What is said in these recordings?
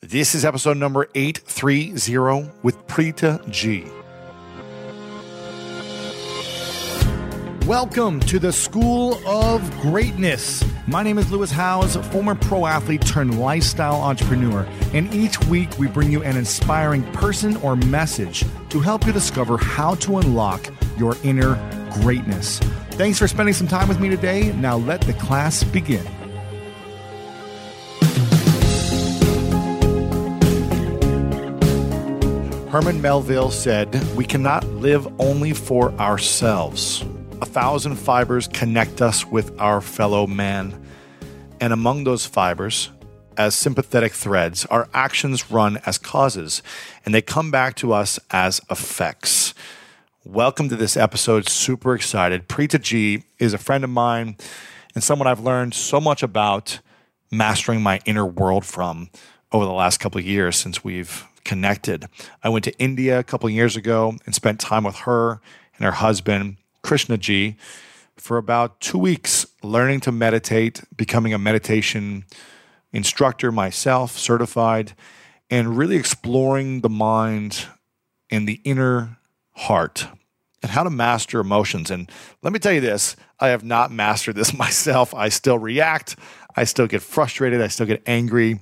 This is episode number 830 with Preeta G. Welcome to the School of Greatness. My name is Lewis Howes, former pro athlete turned lifestyle entrepreneur, and each week we bring you an inspiring person or message to help you discover how to unlock your inner greatness. Thanks for spending some time with me today. Now let the class begin. Herman Melville said, "We cannot live only for ourselves. 1,000 fibers connect us with our fellow man. And among those fibers, as sympathetic threads, our actions run as causes, and they come back to us as effects." Welcome to this episode. Super excited. Preeta G is a friend of mine and someone I've learned so much about mastering my inner world from over the last couple of years since we've connected. I went to India a couple of years ago and spent time with her and her husband, Krishna G, for about 2 weeks, learning to meditate, becoming a meditation instructor myself, certified, and really exploring the mind and the inner heart and how to master emotions. And let me tell you this, I have not mastered this myself. I still react. I still get frustrated. I still get angry.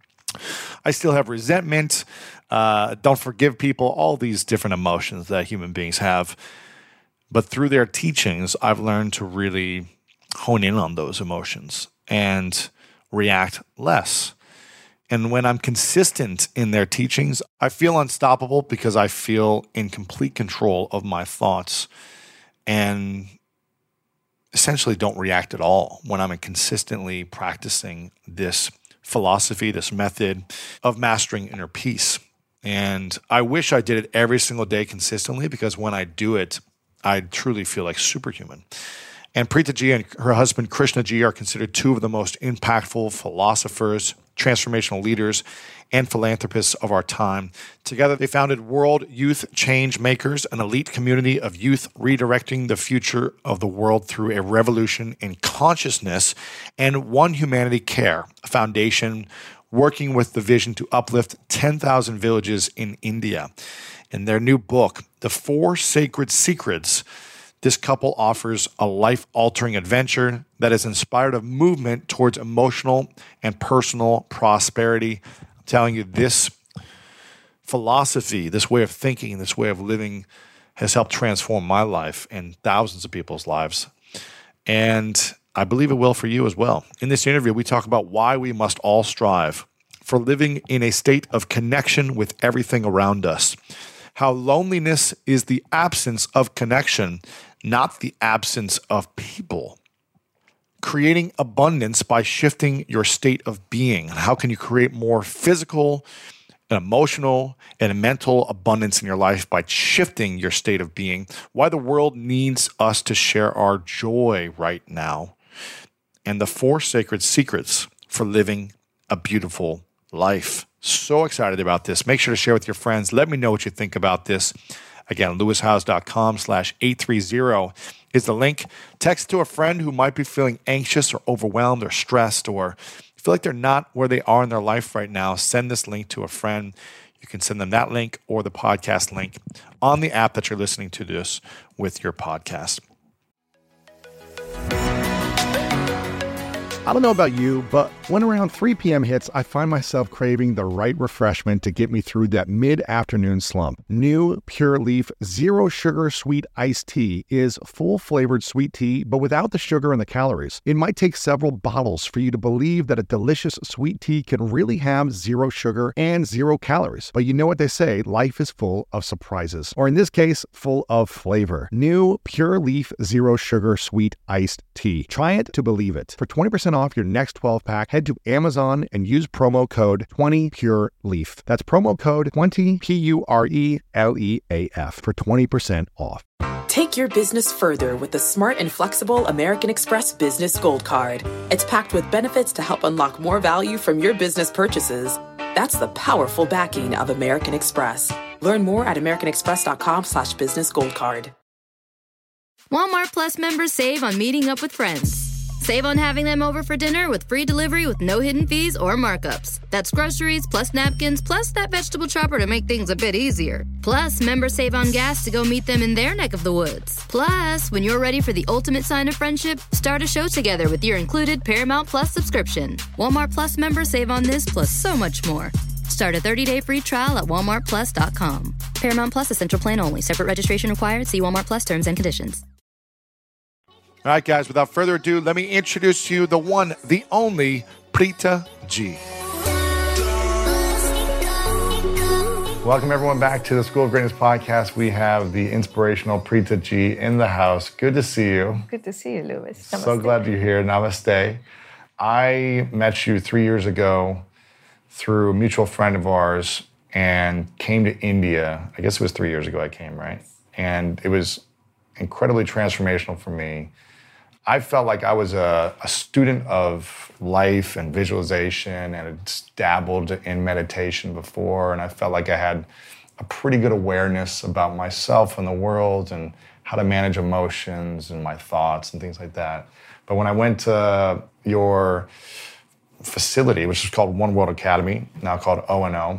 I still have resentment, don't forgive people, all these different emotions that human beings have. But through their teachings, I've learned to really hone in on those emotions and react less. And when I'm consistent in their teachings, I feel unstoppable because I feel in complete control of my thoughts and essentially don't react at all when I'm consistently practicing this philosophy, this method of mastering inner peace. And I wish I did it every single day consistently, because when I do it, I truly feel like superhuman. And Preeta G and her husband Krishna G are considered two of the most impactful philosophers, transformational leaders, and philanthropists of our time. Together, they founded World Youth Change Makers, an elite community of youth redirecting the future of the world through a revolution in consciousness, and One Humanity Care, a foundation working with the vision to uplift 10,000 villages in India. In their new book, The 4 Sacred Secrets, this couple offers a life-altering adventure that has inspired a movement towards emotional and personal prosperity. I'm telling you, this philosophy, this way of thinking, this way of living has helped transform my life and thousands of people's lives. And I believe it will for you as well. In this interview, we talk about why we must all strive for living in a state of connection with everything around us. How loneliness is the absence of connection, not the absence of people. Creating abundance by shifting your state of being. How can you create more physical and emotional and mental abundance in your life by shifting your state of being? Why the world needs us to share our joy right now. And the 4 sacred secrets for living a beautiful life. So excited about this. Make sure to share with your friends. Let me know what you think about this. Again, lewishowes.com/830 is the link. Text to a friend who might be feeling anxious or overwhelmed or stressed, or feel like they're not where they are in their life right now. Send this link to a friend. You can send them that link or the podcast link on the app that you're listening to this with your podcast. I don't know about you, but when around 3 p.m. hits, I find myself craving the right refreshment to get me through that mid-afternoon slump. New Pure Leaf Zero Sugar Sweet Iced Tea is full-flavored sweet tea, but without the sugar and the calories. It might take several bottles for you to believe that a delicious sweet tea can really have zero sugar and 0 calories. But you know what they say, life is full of surprises. Or in this case, full of flavor. New Pure Leaf Zero Sugar Sweet Iced Tea. Try it to believe it. For 20% off your next 12-pack, head to Amazon and use promo code 20PureLeaf. That's promo code 20PURELEAF for 20% off. Take your business further with the smart and flexible American Express Business Gold Card. It's packed with benefits to help unlock more value from your business purchases. That's the powerful backing of American Express. Learn more at americanexpress.com/businessgoldcard. Walmart Plus members save on meeting up with friends. Save on having them over for dinner with free delivery with no hidden fees or markups. That's groceries plus napkins plus that vegetable chopper to make things a bit easier. Plus, members save on gas to go meet them in their neck of the woods. Plus, when you're ready for the ultimate sign of friendship, start a show together with your included Paramount Plus subscription. Walmart Plus members save on this plus so much more. Start a 30-day free trial at walmartplus.com. Paramount Plus Essential Plan only. Separate registration required. See Walmart Plus terms and conditions. All right, guys, without further ado, let me introduce to you the one, the only Preeta G. Welcome, everyone, back to the School of Greatness podcast. We have the inspirational Preeta G in the house. Good to see you. Good to see you, Louis. Namaste. So glad you're here. Namaste. I met you 3 years ago through a mutual friend of ours and came to India. I guess it was 3 years ago I came, right? And it was incredibly transformational for me. I felt like I was a student of life and visualization and had dabbled in meditation before, and I felt like I had a pretty good awareness about myself and the world and how to manage emotions and my thoughts and things like that. But when I went to your facility, which is called One World Academy, now called O&O,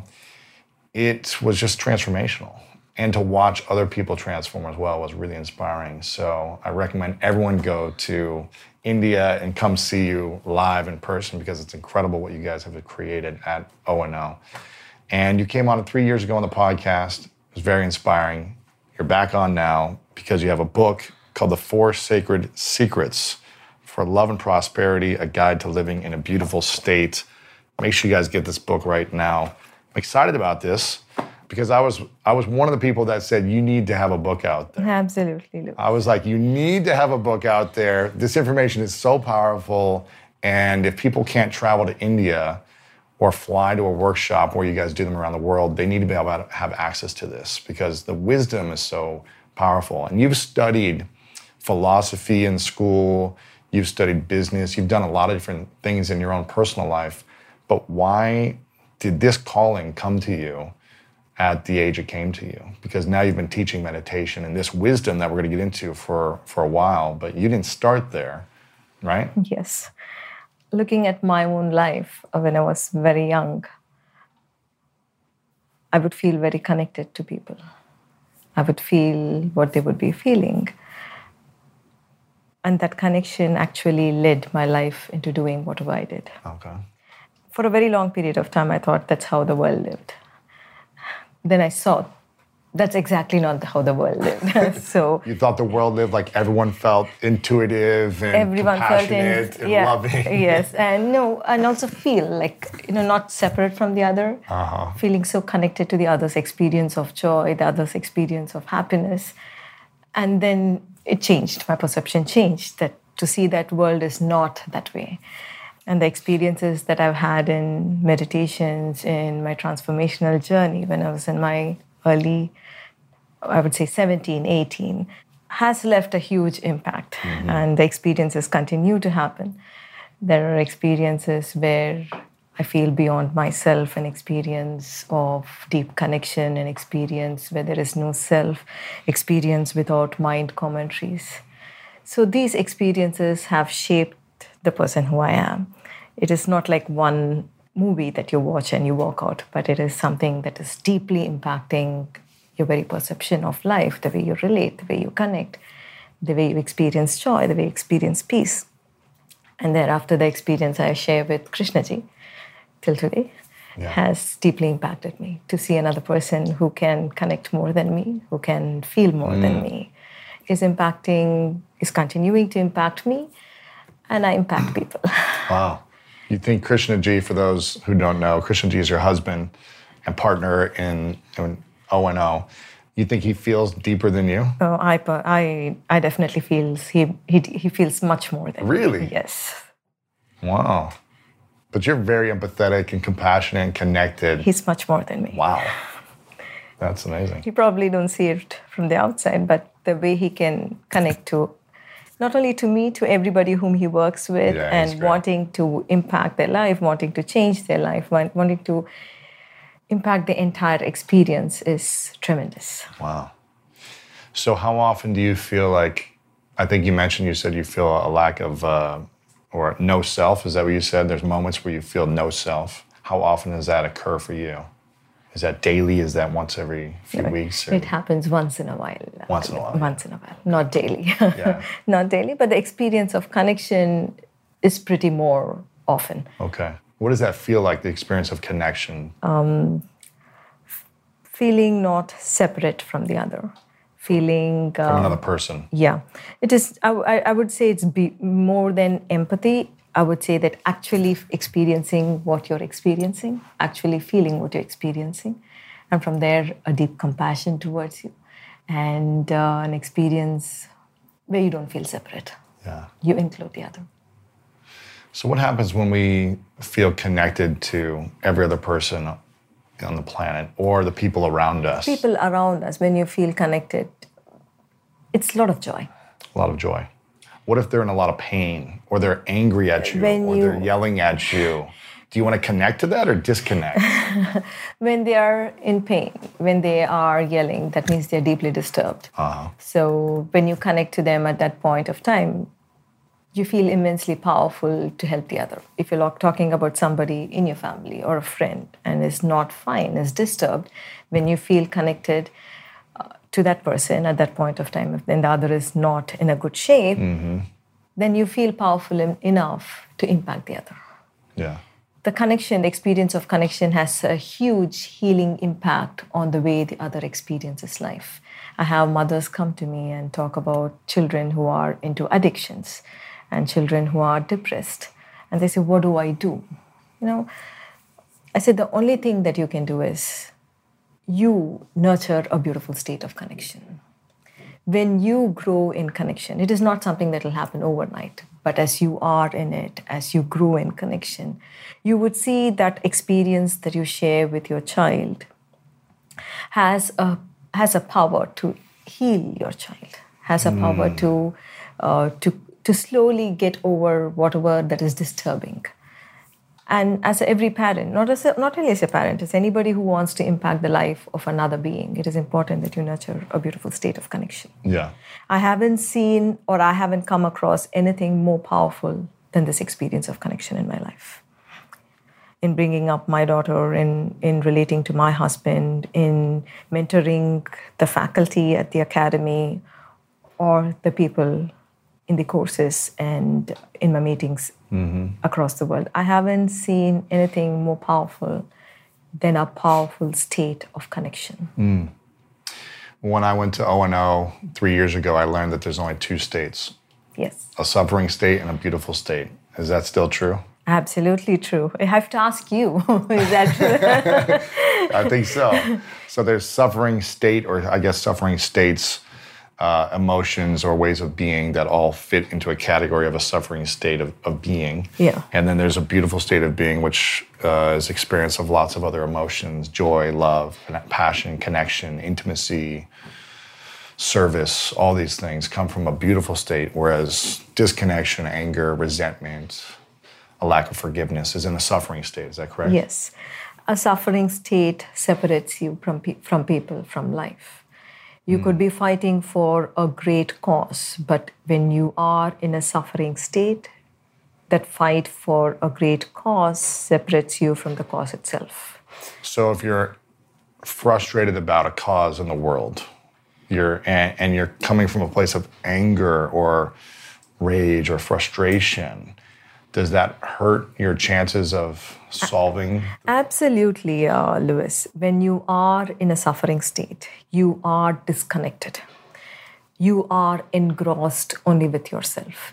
it was just transformational. And to watch other people transform as well was really inspiring. So I recommend everyone go to India and come see you live in person because it's incredible what you guys have created at O&O. And you came on 3 years ago on the podcast. It was very inspiring. You're back on now because you have a book called The 4 Sacred Secrets for Love and Prosperity, a guide to living in a beautiful state. Make sure you guys get this book right now. I'm excited about this because I was one of the people that said, you need to have a book out there. Absolutely, Louis. I was like, you need to have a book out there. This information is so powerful. And if people can't travel to India or fly to a workshop where you guys do them around the world, they need to be able to have access to this because the wisdom is so powerful. And you've studied philosophy in school, you've studied business, you've done a lot of different things in your own personal life. But why did this calling come to you at the age it came to you? Because now you've been teaching meditation and this wisdom that we're going to get into for a while, but you didn't start there, right? Yes. Looking at my own life when I was very young, I would feel very connected to people. I would feel what they would be feeling. And that connection actually led my life into doing whatever I did. Okay. For a very long period of time, I thought that's how the world lived. Then I saw that's exactly not how the world lived. So you thought the world lived like everyone felt intuitive and everyone compassionate felt and loving. Yes, and also feel like not separate from the other, feeling so connected to the other's experience of joy, the other's experience of happiness, and then it changed. My perception changed that to see that world is not that way. And the experiences that I've had in meditations, in my transformational journey when I was in my early, I would say 17, 18, has left a huge impact. Mm-hmm. And the experiences continue to happen. There are experiences where I feel beyond myself, an experience of deep connection, an experience where there is no self, experience without mind commentaries. So these experiences have shaped the person who I am. It is not like one movie that you watch and you walk out, but it is something that is deeply impacting your very perception of life, the way you relate, the way you connect, the way you experience joy, the way you experience peace. And thereafter, the experience I share with Krishnaji till today has deeply impacted me. To see another person who can connect more than me, who can feel more than me, is continuing to impact me, and I impact people. Wow. You think Krishnaji, for those who don't know, Krishnaji is your husband and partner in O&O. You think he feels deeper than you? Oh, I definitely feel he feels much more than me. Really? Yes. Wow. But you're very empathetic and compassionate and connected. He's much more than me. Wow. That's amazing. You probably don't see it from the outside, but the way he can connect to not only to me, to everybody whom he works with, and wanting to impact their life, wanting to change their life, wanting to impact the entire experience is tremendous. Wow. So how often do you feel like, I think you said you feel a lack of or no self. Is that what you said? There's moments where you feel no self. How often does that occur for you? Is that daily? Is that once every few weeks? Or? It happens once in a while. Once in a while. Once in a while. Not daily. Yeah. Not daily, but the experience of connection is pretty more often. Okay. What does that feel like, the experience of connection? Feeling not separate from the other. Feeling... from another person. Yeah. It is, I would say it's more than empathy. I would say that actually experiencing what you're experiencing, actually feeling what you're experiencing, and from there, a deep compassion towards you, and an experience where you don't feel separate. Yeah. You include the other. So what happens when we feel connected to every other person on the planet or the people around us? People around us, when you feel connected, it's a lot of joy. A lot of joy. What if they're in a lot of pain, or they're angry at you, they're yelling at you? Do you want to connect to that or disconnect? When they are in pain, when they are yelling, that means they're deeply disturbed. Uh-huh. So when you connect to them at that point of time, you feel immensely powerful to help the other. If you're talking about somebody in your family or a friend and is not fine, is disturbed, when you feel connected to that person at that point of time, then the other is not in a good shape, then you feel powerful enough to impact the other. Yeah. The connection, the experience of connection has a huge healing impact on the way the other experiences life. I have mothers come to me and talk about children who are into addictions and children who are depressed. And they say, what do I do? I said, the only thing that you can do is you nurture a beautiful state of connection. When you grow in connection, it is not something that will happen overnight, but as you are in it, as you grow in connection, you would see that experience that you share with your child has a power to heal your child, has a power to slowly get over whatever that is disturbing. And as every parent, not only as a parent, as anybody who wants to impact the life of another being, it is important that you nurture a beautiful state of connection. Yeah. I haven't seen or I haven't come across anything more powerful than this experience of connection in my life. In bringing up my daughter, in relating to my husband, in mentoring the faculty at the academy or the people in the courses and in my meetings across the world. I haven't seen anything more powerful than a powerful state of connection. When I went to O&O 3 years ago, I learned that there's only two states. Yes. A suffering state and a beautiful state. Is that still true? Absolutely true. I have to ask you, is that true? I think so. So there's suffering state, or I guess suffering states, emotions or ways of being that all fit into a category of a suffering state of being. Yeah. And then there's a beautiful state of being, which is experience of lots of other emotions: joy, love, passion, connection, intimacy, service. All these things come from a beautiful state, whereas disconnection, anger, resentment, a lack of forgiveness is in a suffering state. Is that correct? Yes. A suffering state separates you from people, from life. You could be fighting for a great cause, but when you are in a suffering state, that fight for a great cause separates you from the cause itself. So if you're frustrated about a cause in the world, you're coming from a place of anger or rage or frustration, does that hurt your chances of solving? Absolutely, Louis. When you are in a suffering state, you are disconnected. You are engrossed only with yourself.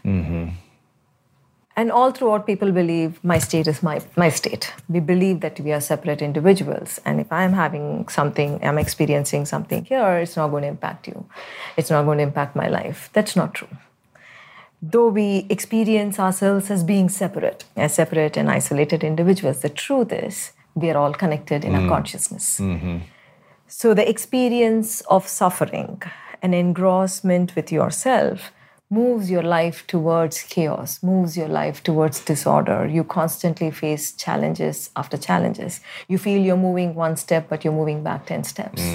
And all throughout, people believe my state is my state. We believe that we are separate individuals. And if I'm having something, I'm experiencing something here, it's not going to impact you. It's not going to impact my life. That's not true. Though we experience ourselves as being separate and isolated individuals, the truth is we are all connected in our consciousness. So the experience of suffering and engrossment with yourself moves your life towards chaos, moves your life towards disorder. You constantly face challenges after challenges. You feel you're moving one step, but you're moving back 10 steps.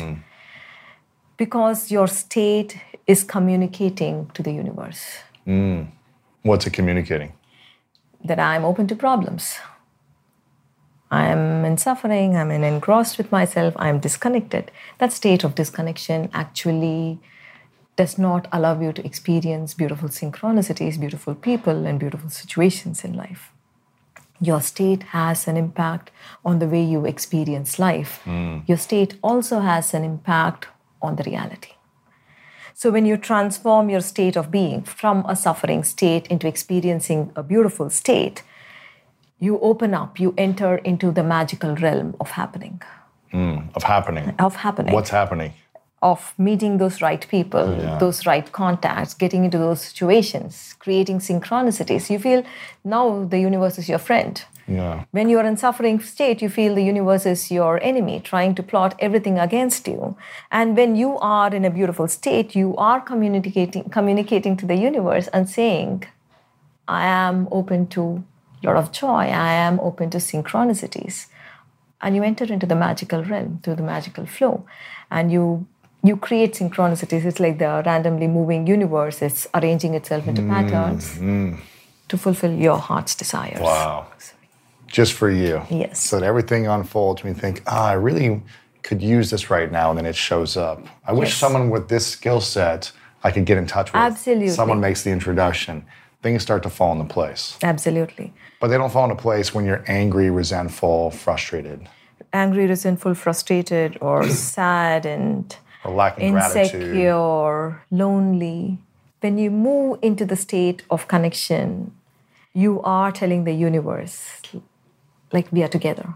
Because your state is communicating to the universe. What's it communicating? that I'm open to problems. I'm in suffering, I'm engrossed with myself, I'm disconnected. That state of disconnection actually does not allow you to experience beautiful synchronicities, beautiful people, and beautiful situations in life. Your state has an impact on the way you experience life. Your state also has an impact on the reality. So when you transform your state of being from a suffering state into experiencing a beautiful state, you open up, you enter into the magical realm of happening. Of happening. Of happening. What's happening? Of meeting those right people, those right contacts, getting into those situations, creating synchronicities. You feel now the universe is your friend. Yeah. When you are in suffering state, you feel the universe is your enemy, trying to plot everything against you. And when you are in a beautiful state, you are communicating to the universe and saying, I am open to a lot of joy. I am open to synchronicities. And you enter into the magical realm through the magical flow. And you create synchronicities. It's like the randomly moving universe. It's arranging itself into patterns to fulfill your heart's desires. Wow. Just for you. Yes. So that everything unfolds when you think, I really could use this right now, and then it shows up. I wish someone with this skill set I could get in touch with. Absolutely. Someone makes the introduction. Things start to fall into place. Absolutely. But they don't fall into place when you're angry, resentful, frustrated. Angry, resentful, frustrated, or sad and Or lacking gratitude. insecure, lonely. When you move into the state of connection, you are telling the universe, like, we are together.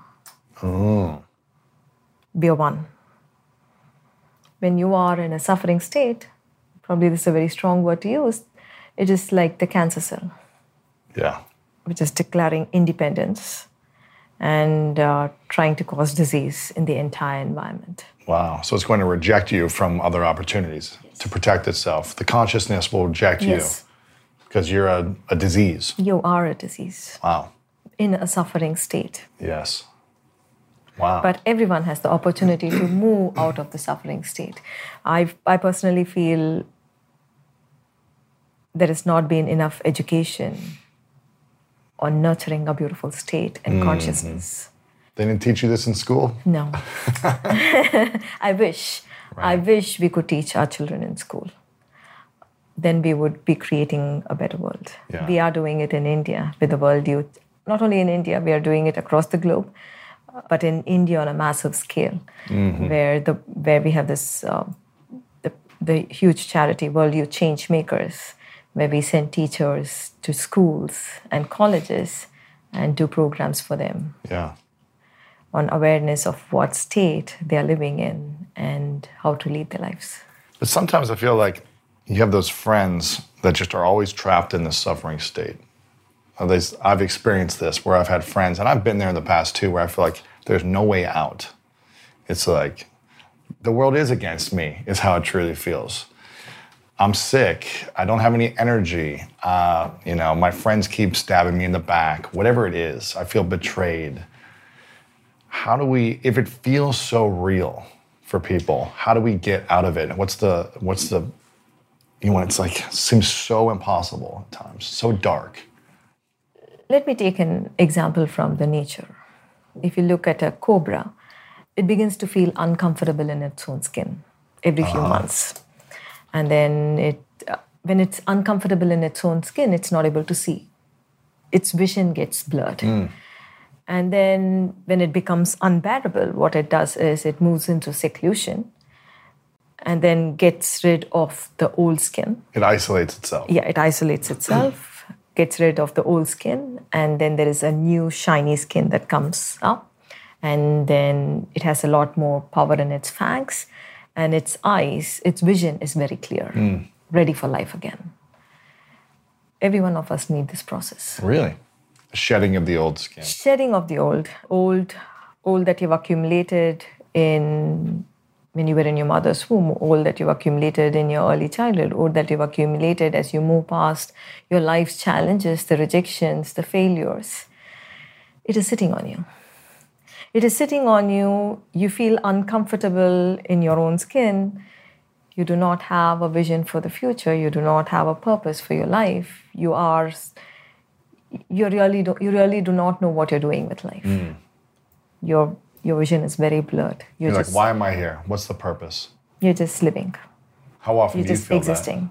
We are one. When you are in a suffering state, probably this is a very strong word to use, it is like the cancer cell. Yeah. Which is declaring independence and trying to cause disease in the entire environment. Wow. So it's going to reject you from other opportunities to protect itself. The consciousness will reject you because you're a disease. You are a disease. Wow. In a suffering state. Yes. Wow. But everyone has the opportunity to move out of the suffering state. I personally feel there has not been enough education on nurturing a beautiful state and consciousness. They didn't teach you this in school? No. I wish. Right. I wish we could teach our children in school. Then we would be creating a better world. Yeah. We are doing it in India with the World Youth. Not only in India, we are doing it across the globe, but in India on a massive scale, where we have this the huge charity World Youth Change Makers, where we send teachers to schools and colleges and do programs for them on awareness of what state they are living in and how to lead their lives. But sometimes I feel like you have those friends that just are always trapped in this suffering state. At least I've experienced this, where I've had friends, and I've been there in the past too, where I feel like there's no way out. It's like, the world is against me, is how it truly feels. I'm sick. I don't have any energy. My friends keep stabbing me in the back. Whatever it is, I feel betrayed. How do we, if it feels so real for people, how do we get out of it? What's the when it's like, seems so impossible at times, so dark. Let me take an example from the nature. If you look at a cobra, it begins to feel uncomfortable in its own skin every few months. And then when it's uncomfortable in its own skin, it's not able to see. Its vision gets blurred. And then when it becomes unbearable, what it does is it moves into seclusion and then gets rid of the old skin. It isolates itself. Yeah, it isolates itself, gets rid of the old skin, and then there is a new shiny skin that comes up. And then it has a lot more power in its fangs, and its eyes, its vision is very clear, ready for life again. Every one of us need this process. Really? Shedding of the old skin. Shedding of the old that you've accumulated when you were in your mother's womb, old that you've accumulated in your early childhood, old that you've accumulated as you move past your life's challenges, the rejections, the failures. It is sitting on you. It is sitting on you. You feel uncomfortable in your own skin. You do not have a vision for the future. You do not have a purpose for your life. You are you really do not know what you're doing with life. Your vision is very blurred. You're like, why am I here? What's the purpose? You're just living. How often do you feel existing.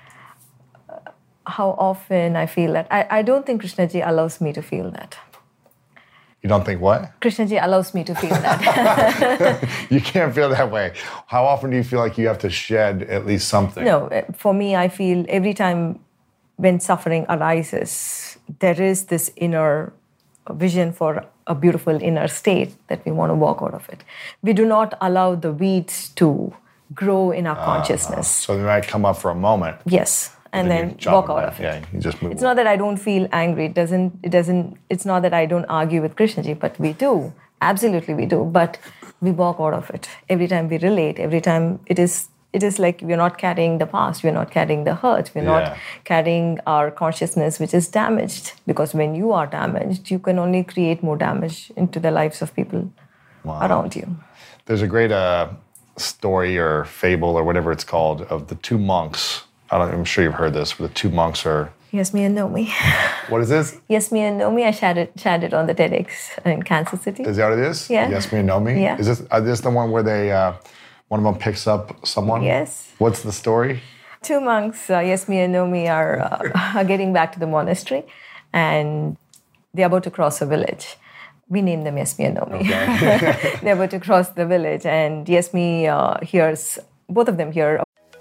How often I feel that? I don't think Krishnaji allows me to feel that. You don't think what? Krishnaji allows me to feel that. You can't feel that way. How often do you feel like you have to shed at least something? No, for me, I feel every time when suffering arises, there is this inner vision for a beautiful inner state that we want to walk out of it. We do not allow the weeds to grow in our consciousness. So they might come up for a moment. Yes. And then walk out of it. Yeah, you just move. It's not that I don't feel angry. It's not that I don't argue with Krishnaji, but we do. Absolutely we do. But we walk out of it. Every time we relate, every time it is like we're not carrying the past, we're not carrying the hurt, we're not carrying our consciousness which is damaged. Because when you are damaged, you can only create more damage into the lives of people around you. There's a great story or fable or whatever it's called of the two monks. I'm sure you've heard this, where the two monks are... Yasmi and Nomi. What is this? Yasmi and Nomi. I shared it on the TEDx in Kansas City. Is that what it is? Yeah. Yasmi and Nomi? Yeah. Is this the one where they... one of them picks up someone? Yes. What's the story? Two monks, Yasmi and Nomi, are getting back to the monastery, and they're about to cross a village. We named them Yasmi and Nomi. Okay. They're about to cross the village, and Yasmi hears, both of them hear.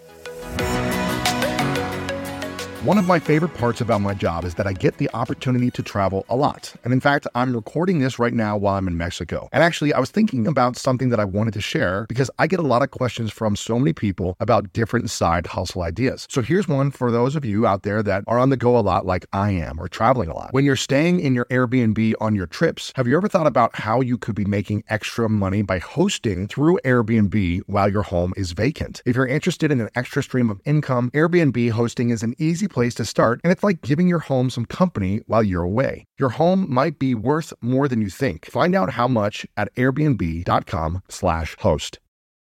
One of my favorite parts about my job is that I get the opportunity to travel a lot. And in fact, I'm recording this right now while I'm in Mexico. And actually, I was thinking about something that I wanted to share because I get a lot of questions from so many people about different side hustle ideas. So here's one for those of you out there that are on the go a lot like I am, or traveling a lot. When you're staying in your Airbnb on your trips, have you ever thought about how you could be making extra money by hosting through Airbnb while your home is vacant? If you're interested in an extra stream of income, Airbnb hosting is an easy place to start, and it's like giving your home some company while you're away. Your home might be worth more than you think. Find out how much at airbnb.com/host.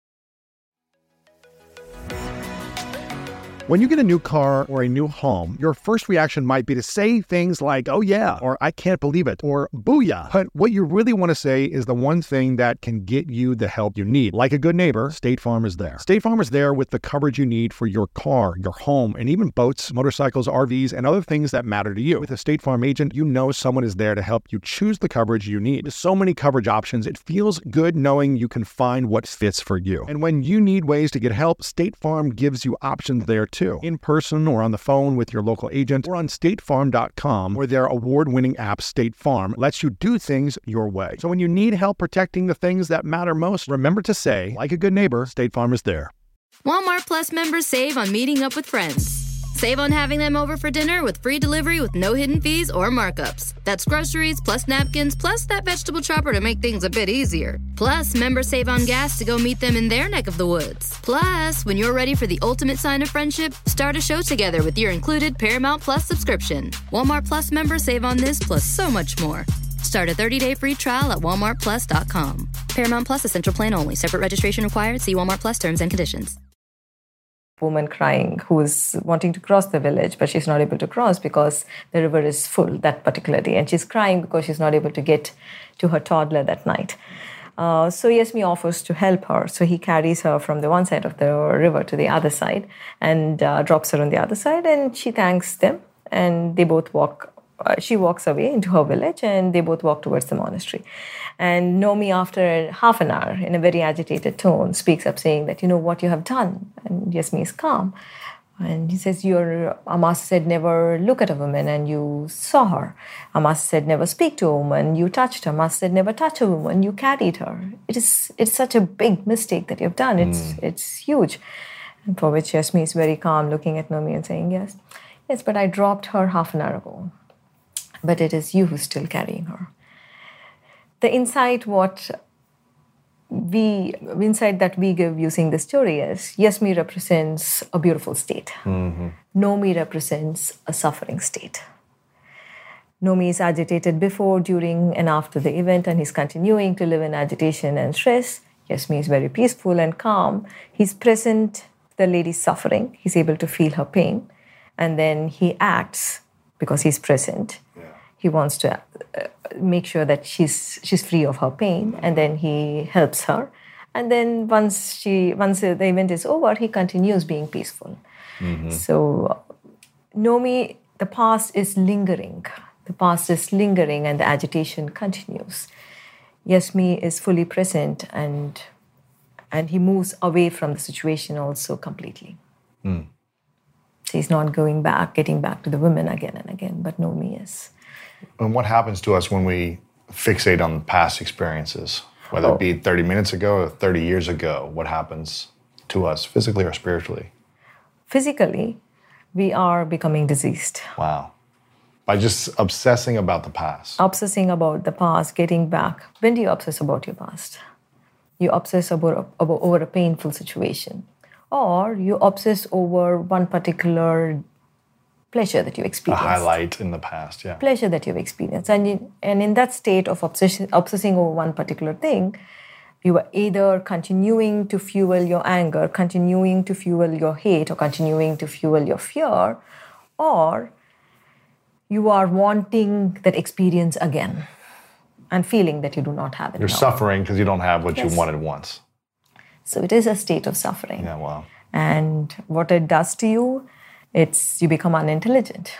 When you get a new car or a new home, your first reaction might be to say things like, oh yeah, or I can't believe it, or booyah. But what you really want to say is the one thing that can get you the help you need. Like a good neighbor, State Farm is there. State Farm is there with the coverage you need for your car, your home, and even boats, motorcycles, RVs, and other things that matter to you. With a State Farm agent, you know someone is there to help you choose the coverage you need. With so many coverage options, it feels good knowing you can find what fits for you. And when you need ways to get help, State Farm gives you options there too. In person or on the phone with your local agent or on statefarm.com, where their award-winning app State Farm lets you do things your way. So when you need help protecting the things that matter most, remember to say, like a good neighbor, State Farm is there. Walmart Plus members save on meeting up with friends. Save on having them over for dinner with free delivery with no hidden fees or markups. That's groceries plus napkins plus that vegetable chopper to make things a bit easier. Plus, members save on gas to go meet them in their neck of the woods. Plus, when you're ready for the ultimate sign of friendship, start a show together with your included Paramount Plus subscription. Walmart Plus members save on this plus so much more. Start a 30-day free trial at walmartplus.com. Paramount Plus Essential Plan only. Separate registration required. See Walmart Plus terms and conditions. Woman crying who is wanting to cross the village, but she's not able to cross because the river is full that particular day. And she's crying because she's not able to get to her toddler that night. So Yasmi offers to help her. So he carries her from the one side of the river to the other side and drops her on the other side. And she thanks them. And they both walk. She walks away into her village and they both walk towards the monastery. And Nomi, after half an hour, in a very agitated tone, speaks up saying that, you know what you have done. And Yasmi is calm. And he says, our master said never look at a woman and you saw her. Our master said never speak to a woman, you touched her. Master said never touch a woman, you carried her. It's such a big mistake that you've done. It's huge. And for which Yasmi is very calm, looking at Nomi and saying, yes, but I dropped her half an hour ago. But it is you who's still carrying her. The insight that we give using the story is, Yasmi represents a beautiful state. Mm-hmm. Nomi represents a suffering state. Nomi is agitated before, during, and after the event, and he's continuing to live in agitation and stress. Yasmi is very peaceful and calm. He's present, the lady's suffering. He's able to feel her pain. And then he acts because he's present. He wants to make sure that she's free of her pain, and then he helps her. And then once the event is over, he continues being peaceful. So, Nomi, the past is lingering. The past is lingering, and the agitation continues. Yasmi is fully present, and he moves away from the situation also completely. He's not getting back to the women again and again, but Nomi is. And what happens to us when we fixate on past experiences? Whether it be 30 minutes ago or 30 years ago, what happens to us physically or spiritually? Physically, we are becoming diseased. Wow. By just obsessing about the past. Obsessing about the past, getting back. When do you obsess about your past? You obsess over a painful situation. Or you obsess over one particular pleasure that you experienced. A highlight in the past, yeah. Pleasure that you've experienced. And in that state of obsessing over one particular thing, you are either continuing to fuel your anger, continuing to fuel your hate, or continuing to fuel your fear, or you are wanting that experience again and feeling that you do not have it. You're suffering because you don't have what you wanted once. So it is a state of suffering. Yeah, wow. And what it does to you, you become unintelligent.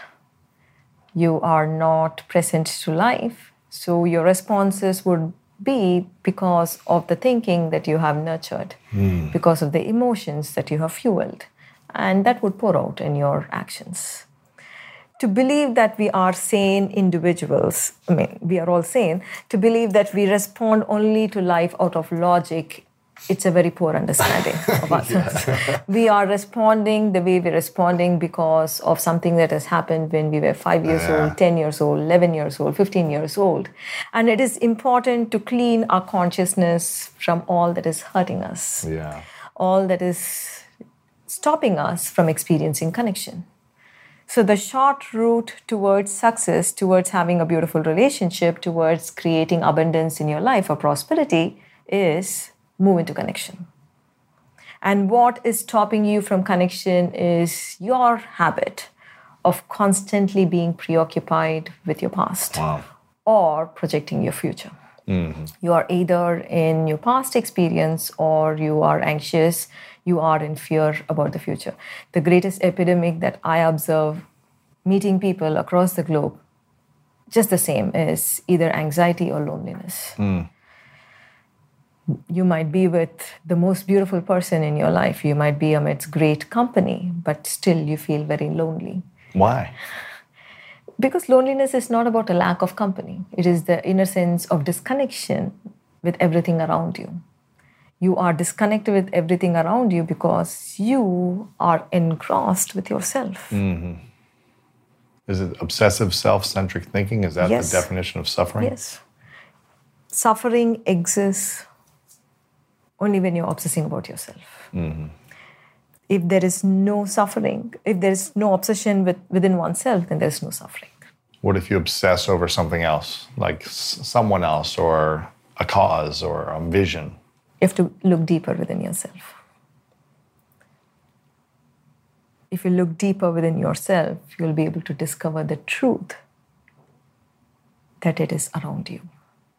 You are not present to life. So your responses would be because of the thinking that you have nurtured, because of the emotions that you have fueled. And that would pour out in your actions. To believe that we are sane individuals, we are all sane, to believe that we respond only to life out of logic, it's a very poor understanding of ourselves. We are responding the way we're responding because of something that has happened when we were 5 years old, 10 years old, 11 years old, 15 years old. And it is important to clean our consciousness from all that is hurting us, all that is stopping us from experiencing connection. So the short route towards success, towards having a beautiful relationship, towards creating abundance in your life or prosperity is move into connection. And what is stopping you from connection is your habit of constantly being preoccupied with your past or projecting your future. You are either in your past experience or you are anxious, you are in fear about the future. The greatest epidemic that I observe meeting people across the globe, just the same, is either anxiety or loneliness. You might be with the most beautiful person in your life. You might be amidst great company, but still you feel very lonely. Why? Because loneliness is not about a lack of company. It is the inner sense of disconnection with everything around you. You are disconnected with everything around you because you are engrossed with yourself. Is it obsessive self-centric thinking? Is that the definition of suffering? Yes. Suffering exists only when you're obsessing about yourself. If there is no suffering, if there is no obsession within oneself, then there's no suffering. What if you obsess over something else, like someone else or a cause or a vision? You have to look deeper within yourself. If you look deeper within yourself, you'll be able to discover the truth that it is around you.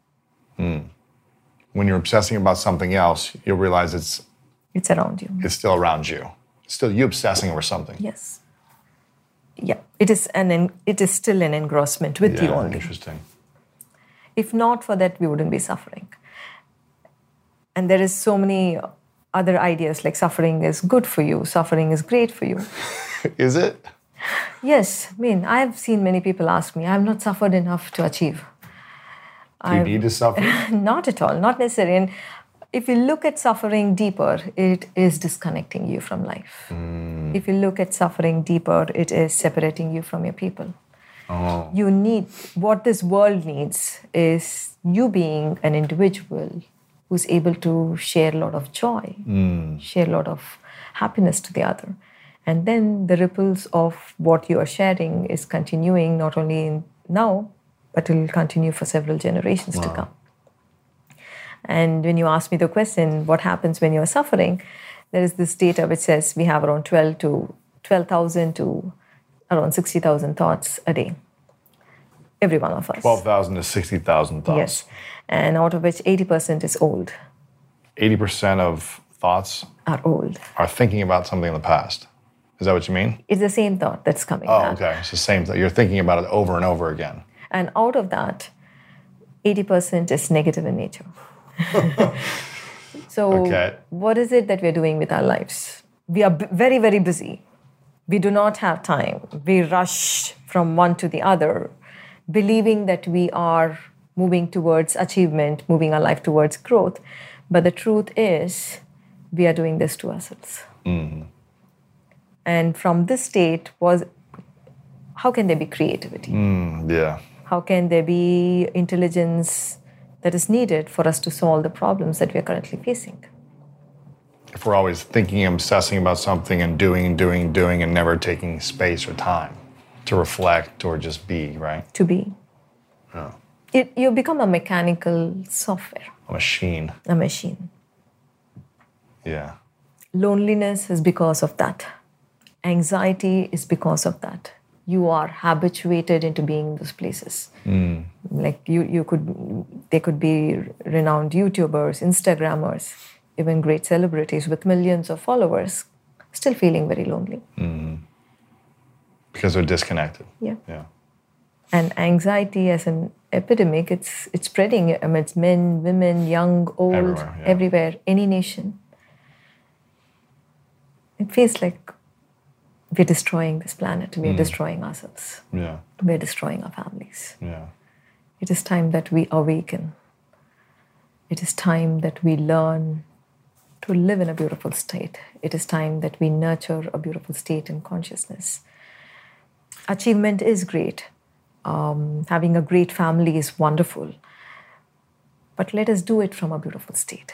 When you're obsessing about something else, you'll realize it's around you. It's still around you. It's still you obsessing over something. Yes. Yeah, it is still an engrossment with you only. Interesting. If not for that, we wouldn't be suffering. And there is so many other ideas like suffering is good for you, suffering is great for you. Is it? Yes. I've seen many people ask me, I've not suffered enough to achieve. Do you need to suffer? Not at all, not necessarily. And if you look at suffering deeper, it is disconnecting you from life. If you look at suffering deeper, it is separating you from your people. You need, what this world needs is you being an individual who's able to share a lot of joy, share a lot of happiness to the other. And then the ripples of what you are sharing is continuing not only now, but it will continue for several generations to come. And when you ask me the question, what happens when you're suffering, there is this data which says we have around 12,000 to around 60,000 thoughts a day. every one of us. 12,000 to 60,000 thoughts. Yes. And out of which 80% is old. 80% of thoughts Are old. are thinking about something in the past. Is that what you mean? It's the same thought that's coming Oh, back. okay. It's the same thing. You're thinking about it over and over again. And out of that, 80% is negative in nature. So Okay. what is it that we're doing with our lives? We are very, very busy. We do not have time. We rush from one to the other, believing that we are moving towards achievement, moving our life towards growth. But the truth is, we are doing this to ourselves. And from this state how can there be creativity? Yeah. How can there be intelligence that is needed for us to solve the problems that we are currently facing? If we're always thinking and obsessing about something and doing, and never taking space or time to reflect or just be, right? To be. Yeah. You become a mechanical software, A machine. a machine. Yeah. Loneliness is because of that. Anxiety is because of that. You are habituated into being in those places. Like they could be renowned YouTubers, Instagrammers, even great celebrities with millions of followers, still feeling very lonely. Because they're disconnected. Yeah. Yeah. And anxiety as an epidemic, it's spreading amidst men, women, young, old, Everywhere, yeah. everywhere, any nation. It feels like we're destroying this planet. We're destroying ourselves. Yeah. We're destroying our families. Yeah. It is time that we awaken. It is time that we learn to live in a beautiful state. It is time that we nurture a beautiful state in consciousness. Achievement is great. Having a great family is wonderful. But let us do it from a beautiful state.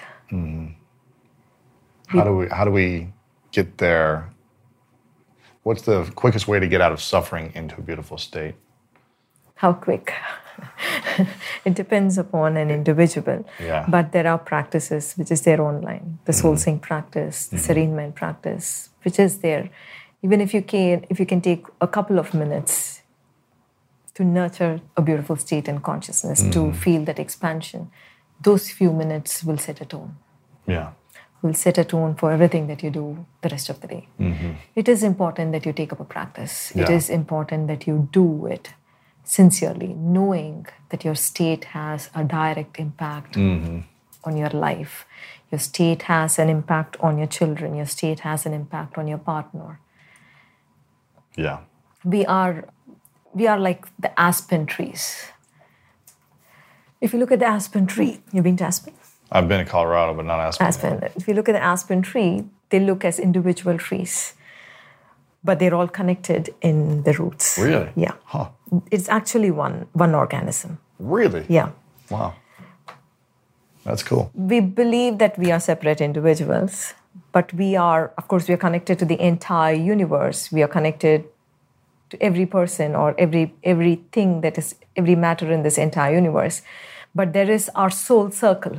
How do we get there? What's the quickest way to get out of suffering into a beautiful state? How quick? It depends upon an individual. Yeah. But there are practices which is there online. The soul sync practice, the serene mind practice, which is there. Even if you can take a couple of minutes to nurture a beautiful state in consciousness, to feel that expansion, those few minutes will set a tone. Yeah. Will set a tone for everything that you do the rest of the day. It is important that you take up a practice. It Yeah. is important that you do it sincerely, knowing that your state has a direct impact on your life. Your state has an impact on your children. Your state has an impact on your partner. Yeah. We are like the aspen trees. If you look at the aspen tree, you've been to Aspen? I've been to Colorado, but not Aspen. Aspen. If you look at the aspen tree, they look as individual trees, but they're all connected in the roots. Really? Yeah. Huh. It's actually one organism. Really? Yeah. Wow. That's cool. We believe that we are separate individuals, but we are connected to the entire universe. We are connected to every person or everything that is, every matter in this entire universe. But there is our soul circle,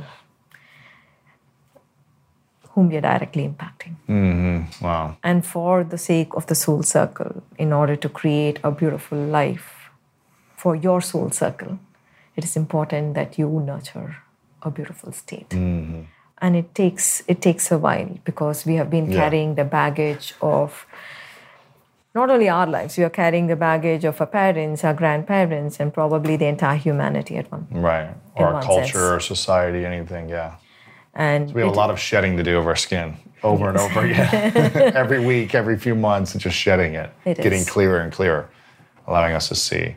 whom we are directly impacting. Wow. And for the sake of the soul circle, in order to create a beautiful life for your soul circle, it is important that you nurture a beautiful state. And it takes a while because we have been carrying the baggage of not only our lives, we are carrying the baggage of our parents, our grandparents, and probably the entire humanity at one. Right. In Or our one culture sense. or society, anything, yeah. And We have a lot of shedding to do of our skin over and over again. Every week, every few months, it's just shedding it. It getting is. clearer and clearer, allowing us to see.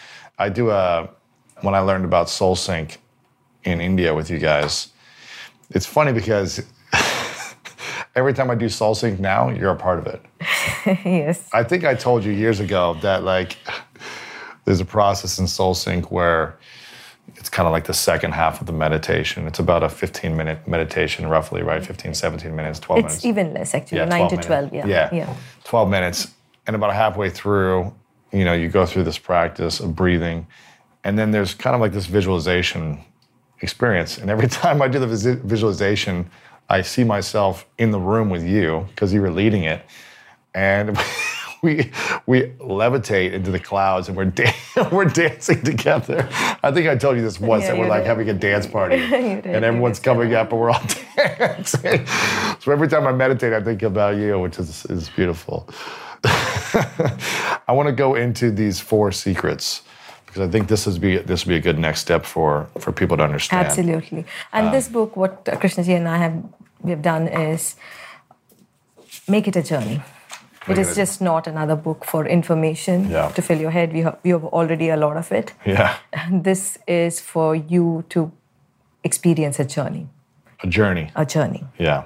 When I learned about Soul Sync in India with you guys, it's funny because every time I do Soul Sync now, you're a part of it. yes. I think I told you years ago that there's a process in Soul Sync where it's kind of like the second half of the meditation. It's about a 15-minute meditation, roughly, right? 15, 17 minutes, 12 minutes. It's even less, actually, Yeah, 9 to 12 12. minutes. Yeah. 12 minutes. And about halfway through, you go through this practice of breathing. And then there's kind of like this visualization experience. And every time I do the visualization, I see myself in the room with you because you were leading it. And we levitate into the clouds and we're dancing together. I think I told you this once, that we're like having a dance party. And everyone's coming up and we're all dancing. So every time I meditate, I think about you, which is beautiful. I want to go into these 4 secrets, because I think this would be a good next step for people to understand. Absolutely. And this book, what Krishnaji and we have done is make it a journey. It is just not another book for information to fill your head. We have already a lot of it. Yeah. And this is for you to experience a journey. A journey. A journey. Yeah.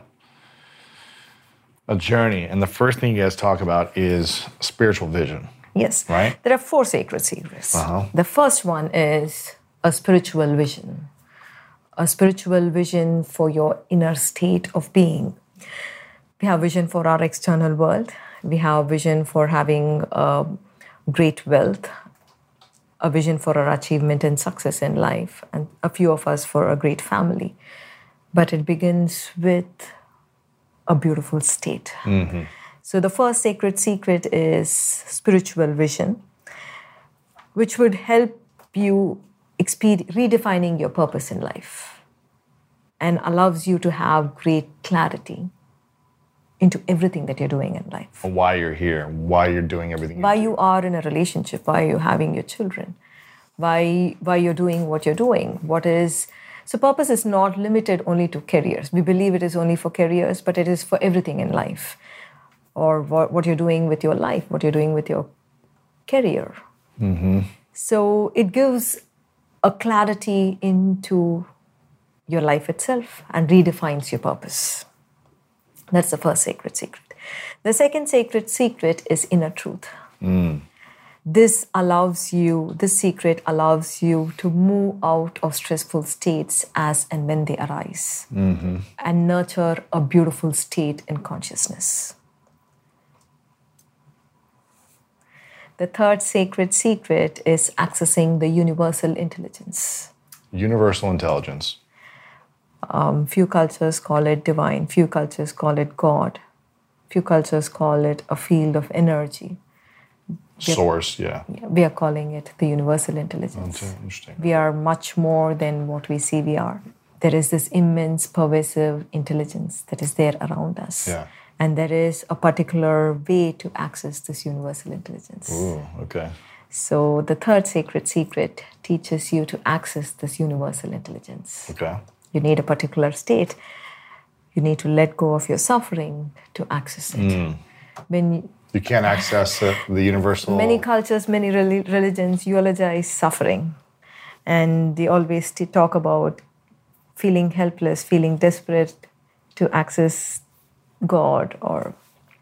A journey. And the first thing you guys talk about is spiritual vision. Yes. Right? There are 4 sacred secrets. The first one is a spiritual vision. A spiritual vision for your inner state of being. We have vision for our external world. We have vision for having great wealth, a vision for our achievement and success in life, and a few of us for a great family. But it begins with a beautiful state. Mm-hmm. So the first sacred secret is spiritual vision, which would help you redefining your purpose in life and allows you to have great clarity into everything that you're doing in life. Why you're here, why you're doing everything why you are in a relationship, why you're having your children, why you're doing what you're doing. So purpose is not limited only to careers. We believe it is only for careers, but it is for everything in life. Or what you're doing with your life, what you're doing with your career. Mm-hmm. So it gives a clarity into your life itself and redefines your purpose. That's the first sacred secret. The second sacred secret is inner truth. This secret allows you to move out of stressful states as and when they arise, and nurture a beautiful state in consciousness. The third sacred secret is accessing the universal intelligence. Universal intelligence. Few cultures call it divine, few cultures call it God, few cultures call it a field of energy. Source, yeah. We are calling it the universal intelligence. That's interesting. We are much more than what we see we are. There is this immense, pervasive intelligence that is there around us. Yeah. And there is a particular way to access this universal intelligence. Ooh, okay. So the third sacred secret teaches you to access this universal intelligence. Okay. You need a particular state. You need to let go of your suffering to access it. You can't access the universal... Many cultures, many religions eulogize suffering. And they always talk about feeling helpless, feeling desperate to access God or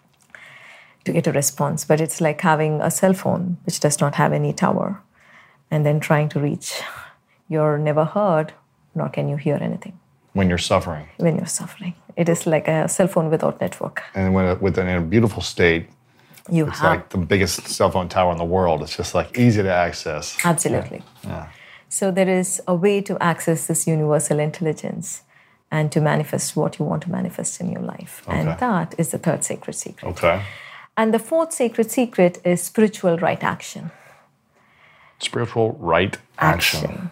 to get a response. But it's like having a cell phone which does not have any tower and then trying to reach. You're never heard, nor can you hear anything. When you're suffering. When you're suffering. It is like a cell phone without network. And in a beautiful state, it's like the biggest cell phone tower in the world. It's just like easy to access. Absolutely. Yeah. So there is a way to access this universal intelligence and to manifest what you want to manifest in your life. Okay. And that is the third sacred secret. Okay. And the fourth sacred secret is spiritual right action. Spiritual right action.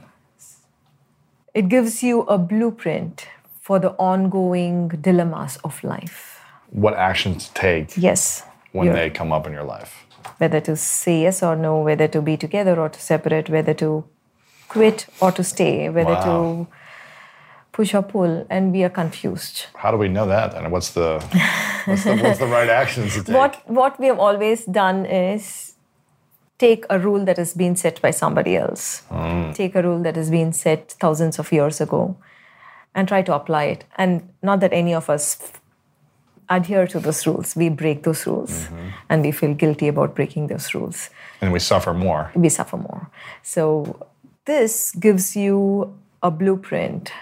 It gives you a blueprint for the ongoing dilemmas of life. What actions to take when they come up in your life. Whether to say yes or no, whether to be together or to separate, whether to quit or to stay, whether to push or pull, and we are confused. How do we know that? And what's the right actions to take? What we have always done is take a rule that has been set by somebody else. Take a rule that has been set thousands of years ago and try to apply it. And not that any of us adhere to those rules. We break those rules and we feel guilty about breaking those rules. And we suffer more. We suffer more. So this gives you a blueprint,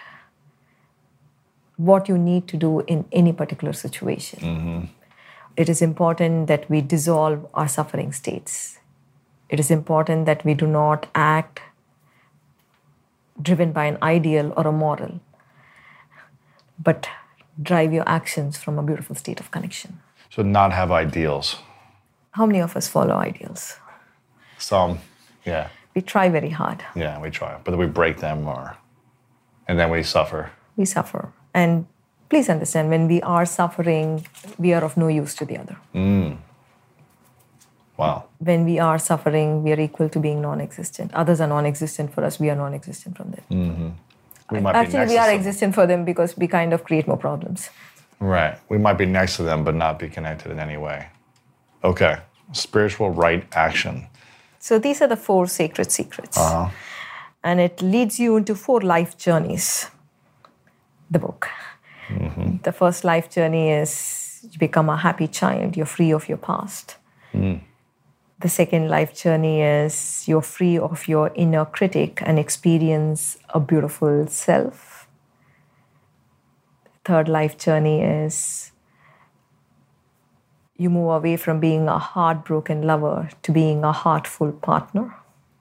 what you need to do in any particular situation. It is important that we dissolve our suffering states. It is important that we do not act driven by an ideal or a moral, but drive your actions from a beautiful state of connection. So not have ideals. How many of us follow ideals? Some, yeah. We try very hard. Yeah, we try. But then we break them and then we suffer. We suffer. And please understand, when we are suffering, we are of no use to the other. Wow. When we are suffering, we are equal to being non-existent. Others are non-existent for us. We are non-existent from them. We might be Actually, next we to are some- existent for them because we kind of create more problems. Right. We might be next to them, but not be connected in any way. Okay. Spiritual right action. So these are the 4 sacred secrets. And it leads you into 4 life journeys, the book. The first life journey is you become a happy child. You're free of your past. The second life journey is you're free of your inner critic and experience a beautiful self. Third life journey is you move away from being a heartbroken lover to being a heartful partner.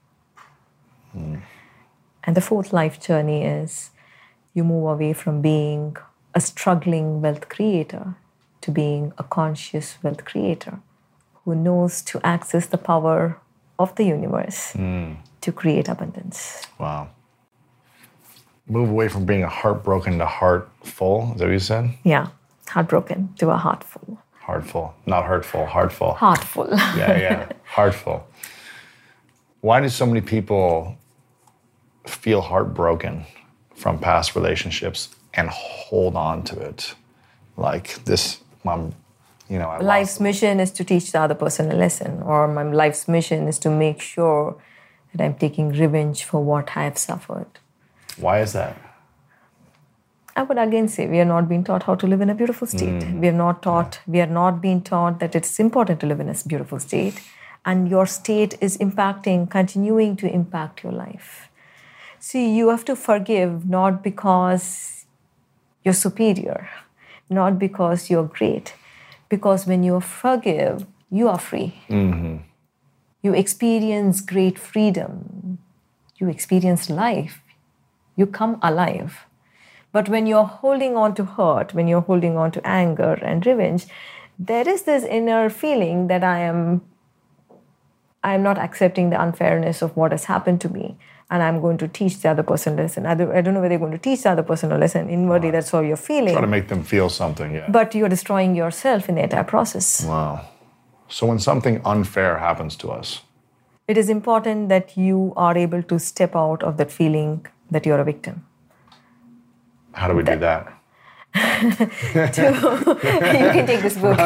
And the fourth life journey is you move away from being a struggling wealth creator to being a conscious wealth creator who knows to access the power of the universe to create abundance. Wow. Move away from being a heartbroken to heartful. Is that what you said? Yeah, heartbroken to a heartful. Heartful. Not hurtful, heartful. Heartful. Yeah. Heartful. Why do so many people feel heartbroken from past relationships and hold on to it? Like this, I Life's mission is to teach the other person a lesson, or my life's mission is to make sure that I'm taking revenge for what I have suffered. Why is that? I would again say we are not being taught how to live in a beautiful state. We are not being taught that it's important to live in a beautiful state, and your state is continuing to impact your life. See, you have to forgive not because you're superior, not because you're great, because when you forgive, you are free. You experience great freedom. You experience life. You come alive. But when you're holding on to hurt, when you're holding on to anger and revenge, there is this inner feeling that I am not accepting the unfairness of what has happened to me, and I'm going to teach the other person a lesson. I don't know whether you're going to teach the other person a lesson. Inwardly, that's how you're feeling. Try to make them feel something, yeah. But you're destroying yourself in the entire process. Wow. So when something unfair happens to us, it is important that you are able to step out of that feeling that you're a victim. how do we do that? You can take this book.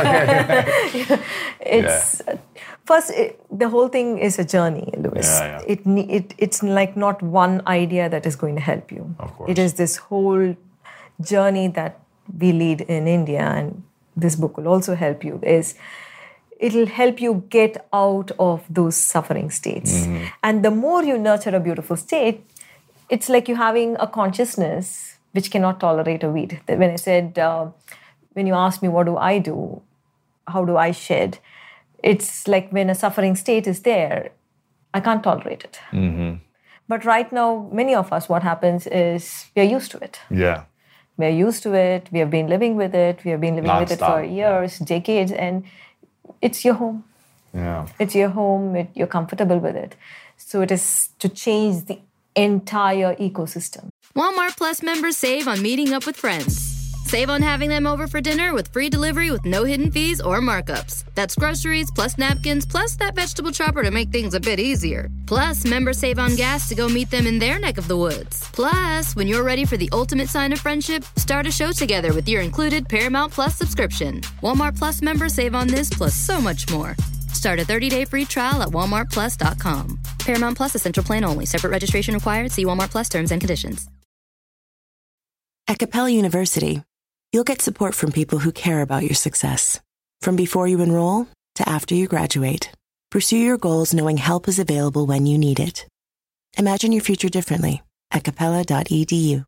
The whole thing is a journey, Louis. Yeah. It's like not one idea that is going to help you. Of course. It is this whole journey that we lead in India, and this book will also help you. It'll help you get out of those suffering states. And the more you nurture a beautiful state, it's like you having a consciousness which cannot tolerate a weed. When I said, when you ask me what do I do, how do I shed, it's like when a suffering state is there, I can't tolerate it. But right now, many of us, what happens is we are used to it. Yeah. We're used to it. We have been living with it. We have been living with it for years, decades, and it's your home. Yeah. It's your home. You're comfortable with it. So it is to change the entire ecosystem. Walmart Plus members save on meeting up with friends. Save on having them over for dinner with free delivery with no hidden fees or markups. That's groceries plus napkins plus that vegetable chopper to make things a bit easier. Plus, members save on gas to go meet them in their neck of the woods. Plus, when you're ready for the ultimate sign of friendship, start a show together with your included Paramount Plus subscription. Walmart Plus members save on this plus so much more. Start a 30-day free trial at walmartplus.com. Paramount Plus Essential Plan only. Separate registration required. See Walmart Plus terms and conditions. At Capella University, you'll get support from people who care about your success. From before you enroll to after you graduate, pursue your goals knowing help is available when you need it. Imagine your future differently at capella.edu.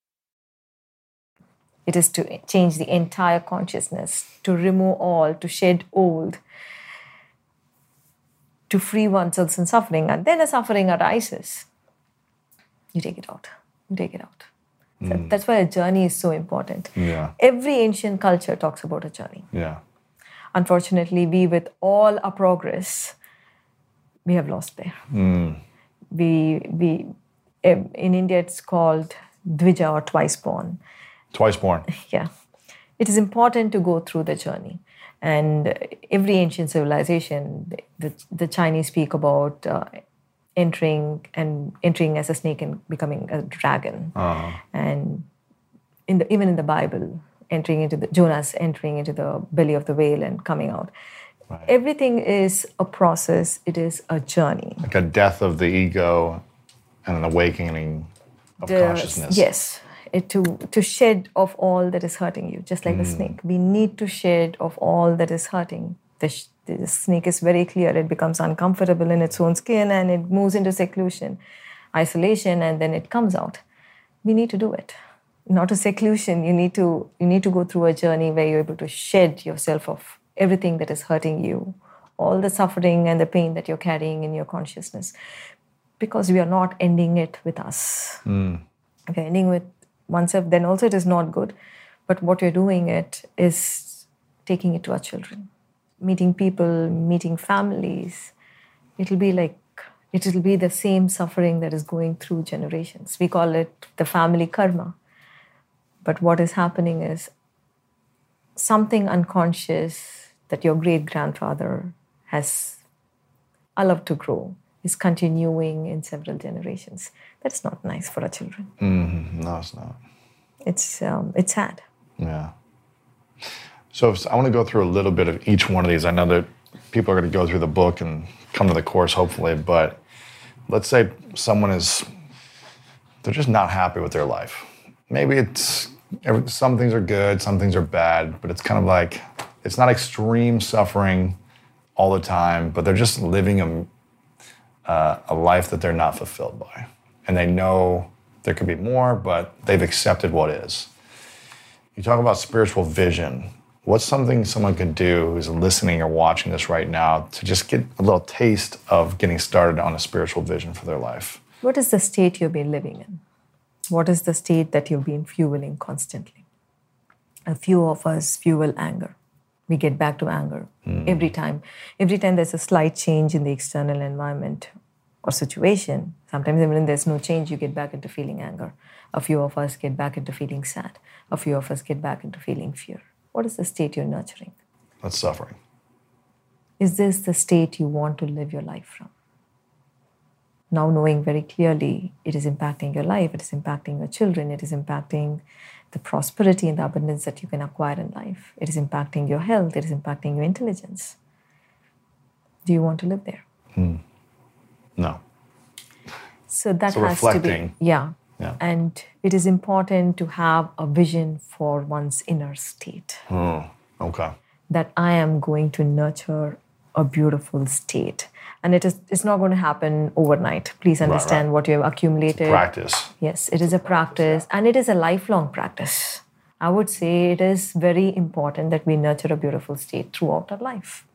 It is to change the entire consciousness, to remove all, to shed old, to free oneself from suffering. And then a suffering arises. You take it out. You take it out. So that's why a journey is so important. Yeah. Every ancient culture talks about a journey. Yeah. unfortunately, we, with all our progress, we have lost there. We in India, it's called Dvija, or twice born. Twice born. Yeah. It is important to go through the journey. And every ancient civilization, the Chinese speak about entering as a snake and becoming a dragon. And even in the Bible, Jonah's entering into the belly of the whale and coming out. Right. Everything is a process. It is a journey. Like a death of the ego and an awakening of consciousness. Yes. To shed of all that is hurting you, just like the snake. We need to shed of all that is hurting. The snake is very clear. It becomes uncomfortable in its own skin and it moves into seclusion, isolation, and then it comes out. We need to do it. Not to seclusion. You need to go through a journey where you're able to shed yourself of everything that is hurting you, all the suffering and the pain that you're carrying in your consciousness, because we are not ending it with us. If you're ending with oneself, then also it is not good. But what you're doing it is taking it to our children, meeting people, meeting families. It'll be the same suffering that is going through generations. We call it the family karma. But what is happening is something unconscious that your great-grandfather has allowed to grow is continuing in several generations. That's not nice for our children. No, it's not. It's sad. Yeah. So I want to go through a little bit of each one of these. I know that people are going to go through the book and come to the course, hopefully, but let's say they're just not happy with their life. Maybe some things are good, some things are bad, but it's kind of like, it's not extreme suffering all the time, but they're just living a life that they're not fulfilled by. And they know there could be more, but they've accepted what is. You talk about spiritual vision. What's something someone could do who's listening or watching this right now to just get a little taste of getting started on a spiritual vision for their life? What is the state you've been living in? What is the state that you've been fueling constantly? A few of us fuel anger. We get back to anger every time. Every time there's a slight change in the external environment or situation, sometimes even when there's no change, you get back into feeling anger. A few of us get back into feeling sad. A few of us get back into feeling fear. What is the state you're nurturing? That's suffering. Is this the state you want to live your life from? Now knowing very clearly it is impacting your life, it is impacting your children, it is impacting the prosperity and the abundance that you can acquire in life. It is impacting your health, it is impacting your intelligence. Do you want to live there? No. So that has reflecting. To be, yeah. And it is important to have a vision for one's inner state. Okay. That I am going to nurture a beautiful state. And it's not going to happen overnight. Please understand what you have accumulated. Practice. Yes, it is a practice and it is a lifelong practice. I would say it is very important that we nurture a beautiful state throughout our life.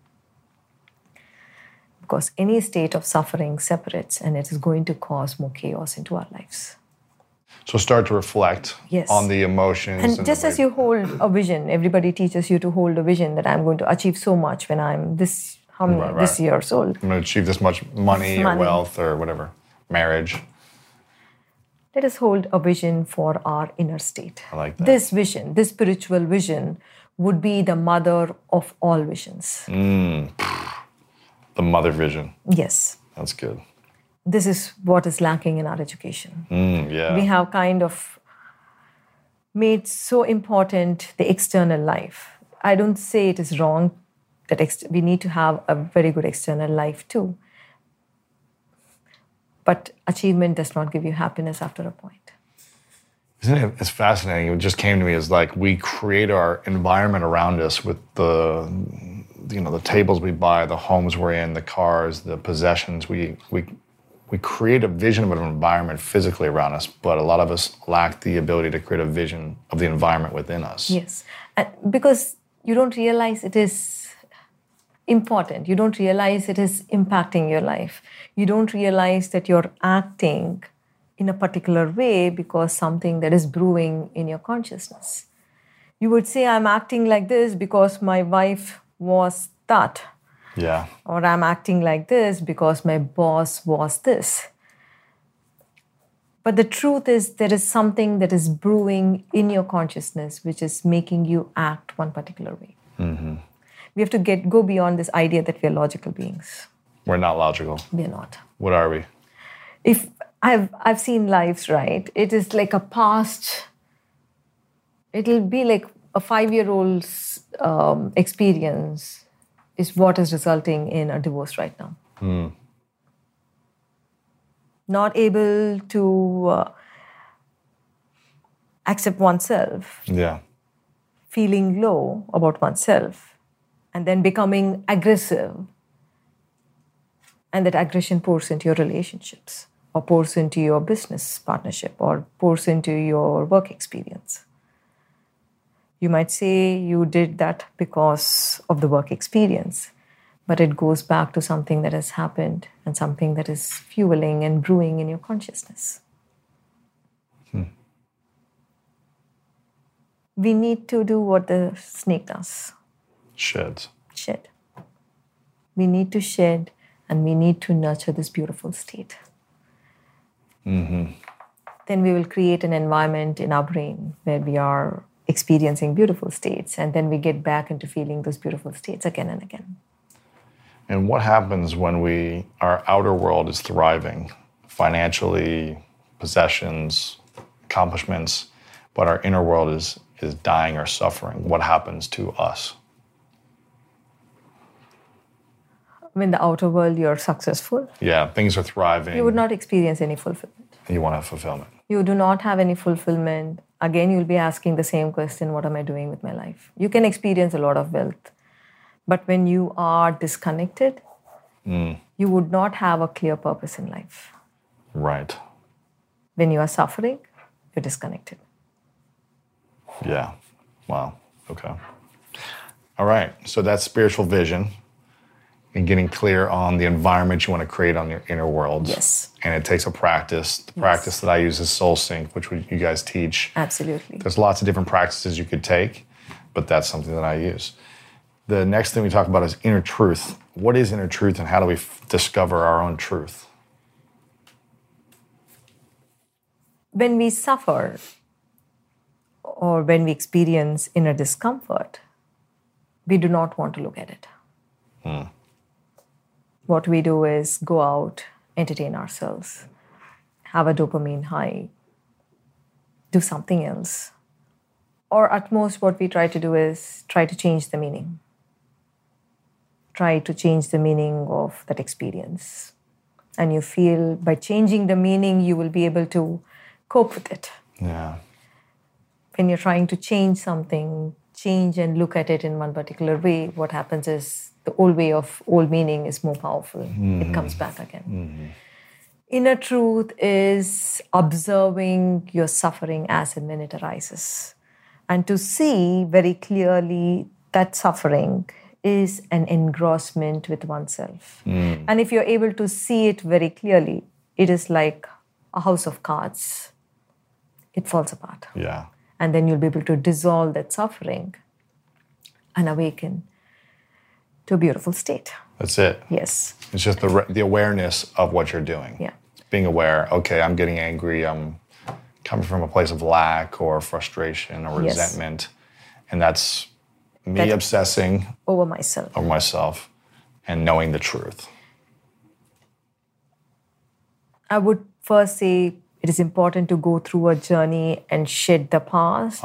Because any state of suffering separates and it is going to cause more chaos into our lives. So start to reflect on the emotions. And just as you hold a vision, everybody teaches you to hold a vision that I'm going to achieve so much when I'm this years old. I'm going to achieve this much money or wealth or whatever, marriage. Let us hold a vision for our inner state. I like that. This vision, this spiritual vision, would be the mother of all visions. The mother vision. Yes. That's good. This is what is lacking in our education. We have kind of made so important the external life. I don't say it is wrong that we need to have a very good external life too. But achievement does not give you happiness after a point. Isn't it? It's fascinating. It just came to me as like we create our environment around us with the tables we buy, the homes we're in, the cars, the possessions. We create a vision of an environment physically around us, but a lot of us lack the ability to create a vision of the environment within us. Yes, because you don't realize it is important. You don't realize it is impacting your life. You don't realize that you're acting in a particular way because something that is brewing in your consciousness. You would say, I'm acting like this because my wife was that. Yeah. Or I'm acting like this because my boss was this. But the truth is, there is something that is brewing in your consciousness which is making you act one particular way. Mm-hmm. We have to go beyond this idea that we are logical beings. We're not logical. We are not. What are we? If I've seen lives, right? It is like a past. It'll be like a 5-year-old's experience is what is resulting in a divorce right now. Mm. Not able to accept oneself. Yeah. Feeling low about oneself, and then becoming aggressive. And that aggression pours into your relationships, or pours into your business partnership, or pours into your work experience. You might say you did that because of the work experience, but it goes back to something that has happened and something that is fueling and brewing in your consciousness. We need to do what the snake does. Sheds. Shed. We need to shed, and we need to nurture this beautiful state. Mm-hmm. Then we will create an environment in our brain where we are experiencing beautiful states, and then we get back into feeling those beautiful states again and again. And what happens when our outer world is thriving, financially, possessions, accomplishments, but our inner world is dying or suffering? What happens to us? In the outer world, you're successful. Yeah, things are thriving. You would not experience any fulfillment. You want to have fulfillment. You do not have any fulfillment. Again, you'll be asking the same question, what am I doing with my life? You can experience a lot of wealth. But when you are disconnected, you would not have a clear purpose in life. Right. When you are suffering, you're disconnected. Yeah. Wow. Okay. All right. So that's spiritual vision and getting clear on the environment you want to create on your inner world. Yes. And it takes a practice. The practice that I use is Soul Sync, which you guys teach. Absolutely. There's lots of different practices you could take, but that's something that I use. The next thing we talk about is inner truth. What is inner truth, and how do we discover our own truth? When we suffer or when we experience inner discomfort, we do not want to look at it. What we do is go out, entertain ourselves, have a dopamine high, do something else. Or at most, what we try to do is try to change the meaning. Try to change the meaning of that experience. And you feel by changing the meaning, you will be able to cope with it. Yeah. When you're trying to change something, change and look at it in one particular way, what happens is the old way of old meaning is more powerful. It comes back again. Inner truth is observing your suffering as and when it arises. And to see very clearly that suffering is an engrossment with oneself. And if you're able to see it very clearly, it is like a house of cards. It falls apart. Yeah. And then you'll be able to dissolve that suffering and awaken to a beautiful state. That's it. Yes. It's just the awareness of what you're doing. Yeah. Being aware, okay, I'm getting angry, I'm coming from a place of lack or frustration or Yes. resentment. And that's me obsessing Over myself. over myself and knowing the truth. I would first say it is important to go through a journey and shed the past.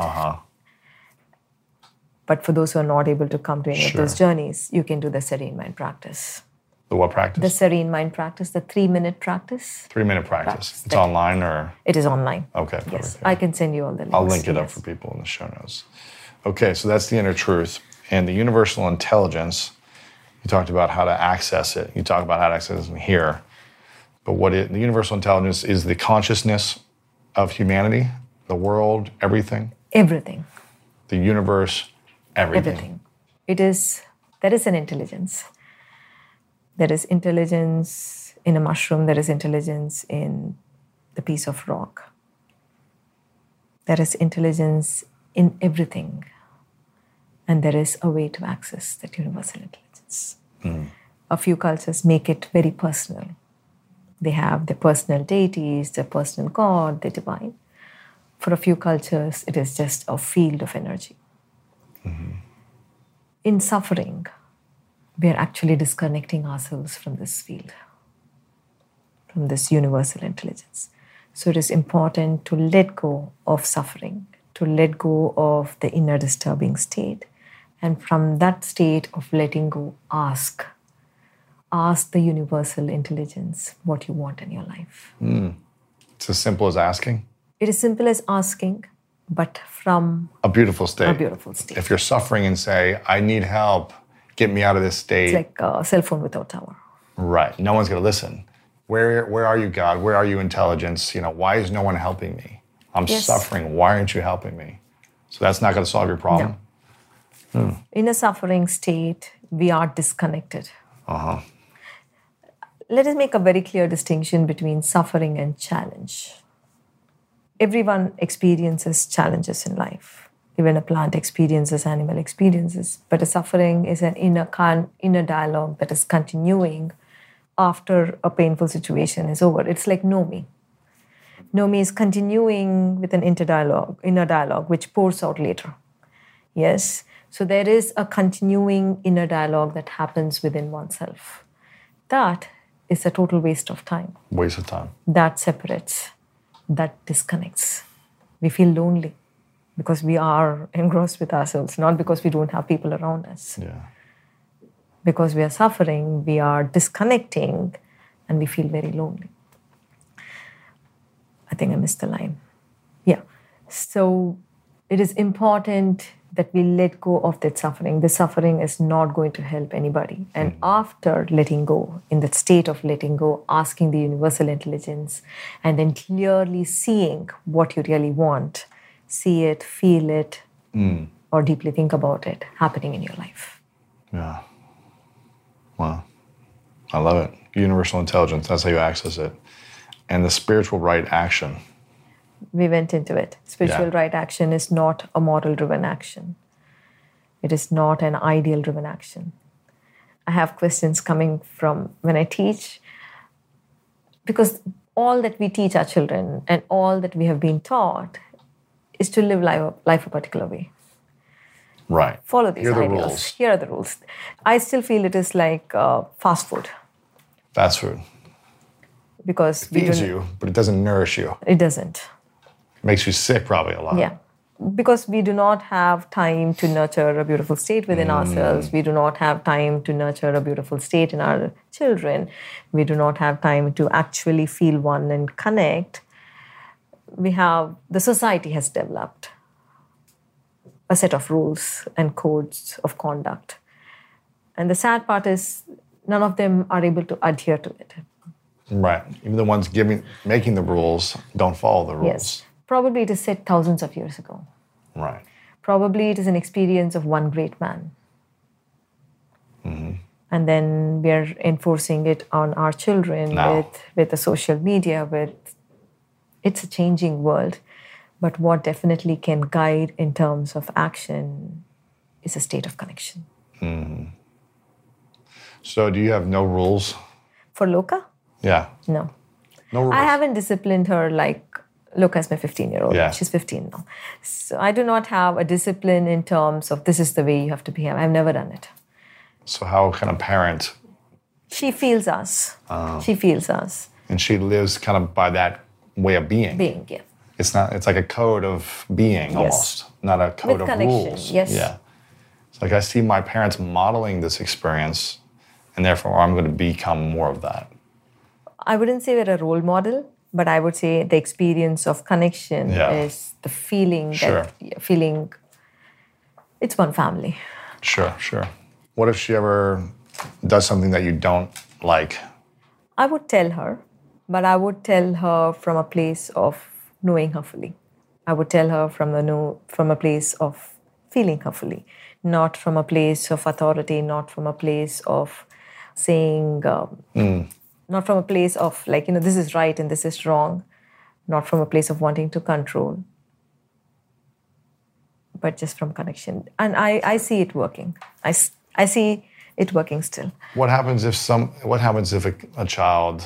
But for those who are not able to come to any of those journeys, you can do the Serene Mind practice. The what practice? The Serene Mind practice, the 3-minute practice. 3-minute practice. It's online or? It is online. Okay. Yes, perfect. I can send you all the links. I'll link it up for people in the show notes. Okay, so that's the inner truth. And the universal intelligence, you talked about how to access it. You talk about how to access it here. But the universal intelligence is the consciousness of humanity, the world, everything? Everything. The universe, everything. Everything. There is an intelligence. There is intelligence in a mushroom. There is intelligence in the piece of rock. There is intelligence in everything. And there is a way to access that universal intelligence. A few cultures make it very personal. They have their personal deities, their personal God, their divine. For a few cultures, it is just a field of energy. In suffering, we are actually disconnecting ourselves from this field, from this universal intelligence. So it is important to let go of suffering, to let go of the inner disturbing state. And from that state of letting go, ask the universal intelligence what you want in your life. It's as simple as asking? It is simple as asking, but from a beautiful state. A beautiful state. If you're suffering and say, I need help, get me out of this state. It's like a cell phone without tower. Right. No one's going to listen. Where are you, God? Where are you, intelligence? Why is no one helping me? I'm suffering. Why aren't you helping me? So that's not going to solve your problem? No. In a suffering state, we are disconnected. Let us make a very clear distinction between suffering and challenge. Everyone experiences challenges in life. Even a plant experiences animal experiences. But a suffering is an inner dialogue that is continuing after a painful situation is over. It's like Nomi. Nomi is continuing with an inner dialogue, which pours out later. Yes? So there is a continuing inner dialogue that happens within oneself. That is a total waste of time. Waste of time. That separates, that disconnects. We feel lonely because we are engrossed with ourselves, not because we don't have people around us. Yeah. Because we are suffering, we are disconnecting, and we feel very lonely. I think I missed the line. Yeah. So it is important that we let go of that suffering. The suffering is not going to help anybody. And after letting go, in that state of letting go, asking the universal intelligence, and then clearly seeing what you really want, see it, feel it, or deeply think about it happening in your life. Yeah. Wow. I love it. Universal intelligence, that's how you access it. And the spiritual right action. We went into it. Spiritual right action is not a moral-driven action. It is not an ideal-driven action. I have questions coming from when I teach, because all that we teach our children and all that we have been taught is to live life a particular way. Right. Follow these Here are the ideals. rules. Here are the rules. I still feel it is like fast food. Fast food. Because it feeds you, but it doesn't nourish you. It doesn't. It makes you sick probably a lot. Yeah. Because we do not have time to nurture a beautiful state within ourselves. We do not have time to nurture a beautiful state in our children. We do not have time to actually feel one and connect. The society has developed a set of rules and codes of conduct. And the sad part is none of them are able to adhere to it. Right. Even the ones making the rules don't follow the rules. Yes. Probably it is set thousands of years ago. Right. Probably it is an experience of one great man. And then we are enforcing it on our children with the social media, it's a changing world. But what definitely can guide in terms of action is a state of connection. So do you have no rules? For Loka? Yeah. No. No rules. I haven't disciplined her like Loka's my 15-year-old. Yeah. She's 15 now. So I do not have a discipline in terms of this is the way you have to behave. I've never done it. So how can a parent? She feels us. She feels us. And she lives kind of by that way of being. Being, yeah. It's like a code of being almost, not a code of connection, rules. yes. Yeah. It's like I see my parents modeling this experience, and therefore I'm going to become more of that. I wouldn't say we're a role model, but I would say the experience of connection is the feeling it's one family. Sure. What if she ever does something that you don't like? I would tell her, but I would tell her from a place of knowing her fully. I would tell her from a place of feeling her fully, not from a place of authority, not from a place of saying, not from a place of like, this is right and this is wrong, not from a place of wanting to control, but just from connection. And I see it working. I see it working still. What happens if a child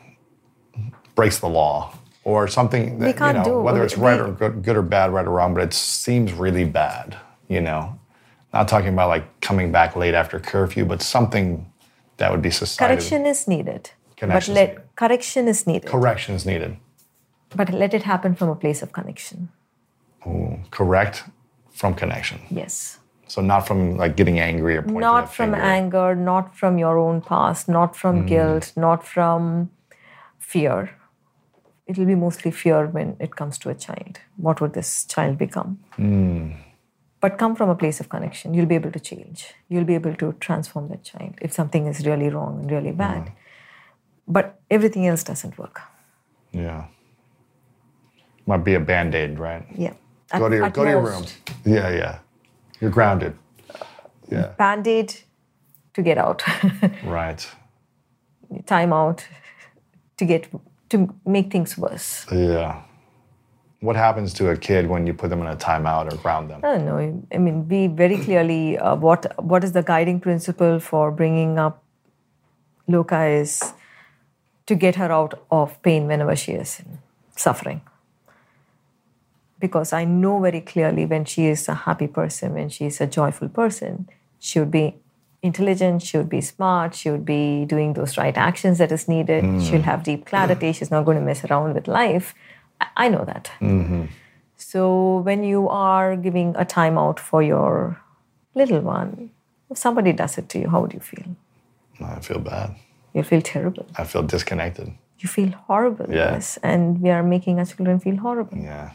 breaks the law or something that, whether it's right or good or bad, right or wrong, but it seems really bad, Not talking about like coming back late after curfew, but something that would be society. Correction is needed. Correction is needed. Correction is needed. But let it happen from a place of connection. Ooh, correct from connection. Yes. So not from like getting angry or pointing Not from anger, not from your own past, not from guilt, not from fear. It will be mostly fear when it comes to a child. What would this child become? But come from a place of connection. You'll be able to change. You'll be able to transform that child if something is really wrong and really bad. But everything else doesn't work. Yeah. Might be a Band-Aid, right? Yeah. Go to your room. Yeah. You're grounded. Yeah. Band-Aid to get out. Right. Time out to make things worse. Yeah. What happens to a kid when you put them in a timeout or ground them? I don't know. I mean, we very clearly, what is the guiding principle for bringing up Loka is to get her out of pain whenever she is suffering. Because I know very clearly when she is a happy person, when she is a joyful person, she would be intelligent, she would be smart, she would be doing those right actions that is needed, she'll have deep clarity, she's not going to mess around with life. I know that. So when you are giving a timeout for your little one, if somebody does it to you, how would you feel? I feel bad. You feel terrible. I feel disconnected. You feel horrible, yes. And we are making our children feel horrible. Yeah.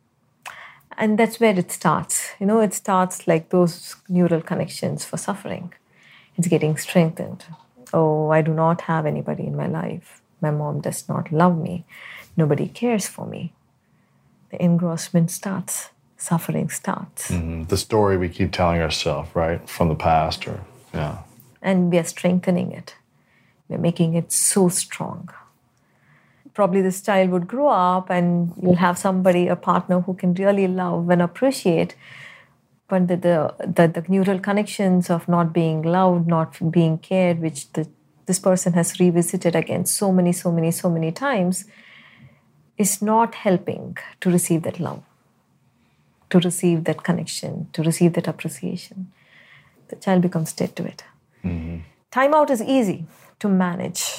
And that's where it starts. It starts like those neural connections for suffering. It's getting strengthened. Oh, I do not have anybody in my life. My mom does not love me. Nobody cares for me. The engrossment starts. Suffering starts. The story we keep telling ourselves, right? From the past yeah. And we are strengthening it. We're making it so strong. Probably this child would grow up and you'll have somebody, a partner who can really love and appreciate, but the neural connections of not being loved, not being cared, which this person has revisited again so many times, is not helping to receive that love, to receive that connection, to receive that appreciation. The child becomes dead to it. Timeout is easy to manage,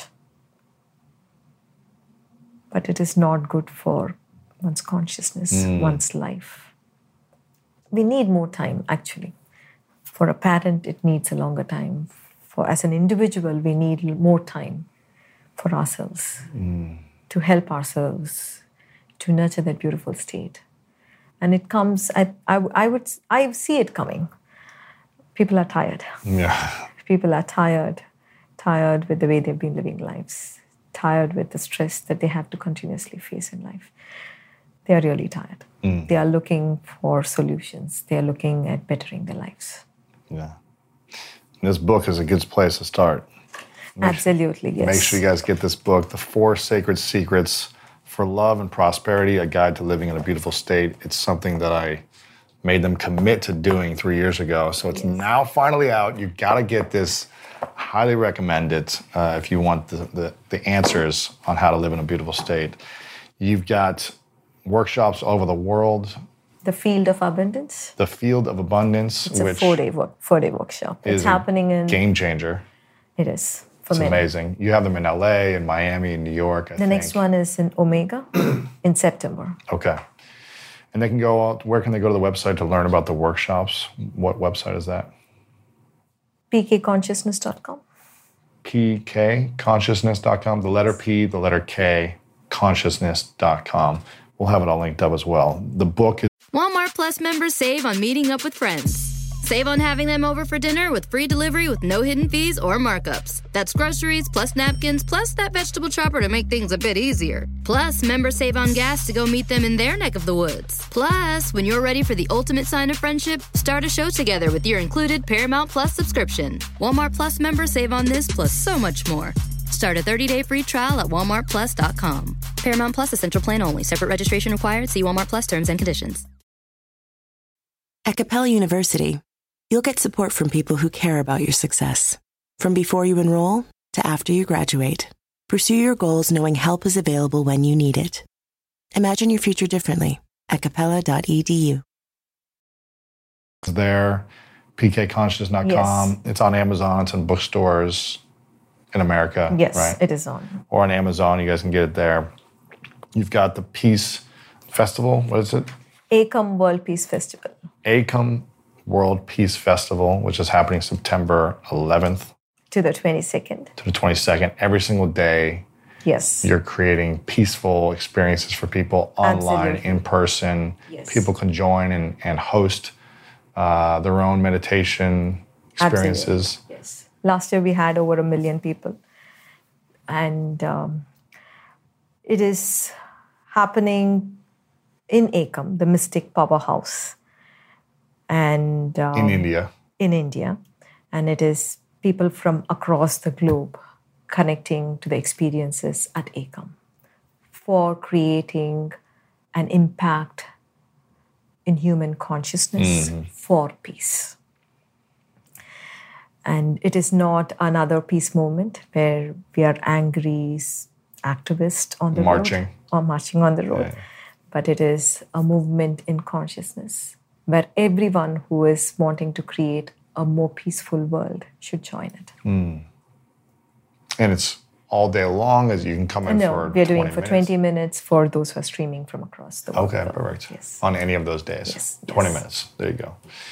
but it is not good for one's consciousness, one's life. We need more time, actually. For a parent, it needs a longer time. As an individual, we need more time for ourselves, to help ourselves, to nurture that beautiful state. And it comes, I see it coming. People are tired. Yeah. People are tired with the way they've been living lives, tired with the stress that they have to continuously face in life. They are really tired. They are looking for solutions. They are looking at bettering their lives. Yeah. This book is a good place to start. Absolutely, yes. Make sure you guys get this book, The 4 Sacred Secrets for Love and Prosperity, A Guide to Living in a Beautiful State. It's something that I made them commit to doing 3 years ago. So it's now finally out. You've got to get this. Highly recommend it if you want the answers on how to live in a beautiful state. You've got workshops all over the world. The Field of Abundance. The Field of Abundance. It's a 4-day workshop. It's happening in... game changer. It is. It's amazing. You have them in LA, in Miami, in New York, I think. The next one is in Omega in September. Okay. And they can go out, where can they go to the website to learn about the workshops? What website is that? pkconsciousness.com. pkconsciousness.com. The letter P, the letter K, consciousness.com. We'll have it all linked up as well. The book is... Walmart Plus members save on meeting up with friends. Save on having them over for dinner with free delivery with no hidden fees or markups. That's groceries plus napkins plus that vegetable chopper to make things a bit easier. Plus, members save on gas to go meet them in their neck of the woods. Plus, when you're ready for the ultimate sign of friendship, start a show together with your included Paramount Plus subscription. Walmart Plus members save on this plus so much more. Start a 30-day free trial at walmartplus.com. Paramount Plus Essential Plan only. Separate registration required. See Walmart Plus terms and conditions. At Capella University, you'll get support from people who care about your success. From before you enroll to after you graduate, pursue your goals knowing help is available when you need it. Imagine your future differently at capella.edu. It's there, pkconsciousness.com. Yes. It's on Amazon. It's in bookstores in America, Yes, right? it is on. Or on Amazon. You guys can get it there. You've got the Peace Festival. What is it? ACOM World Peace Festival. ACOM World Peace Festival, which is happening September 11th To the 22nd. to the 22nd. Every single day, Yes. you're creating peaceful experiences for people online, Absolutely. in person. Yes. People can join and host their own meditation experiences. Absolutely. Yes. Last year we had over 1 million people. And it is happening in ACOM, the Mystic Powerhouse. And In India. in India. And it is people from across the globe connecting to the experiences at ACOM for creating an impact in human consciousness for peace. And it is not another peace movement where we are angry activists on the Marching. road or marching on the road, but it is a movement in consciousness where everyone who is wanting to create a more peaceful world should join it. And it's all day long, as you can come in for No, we are doing 20 for minutes. 20 minutes for those who are streaming from across the world. Okay, perfect. Yes. On any of those days. Yes, 20 yes. minutes. There you go.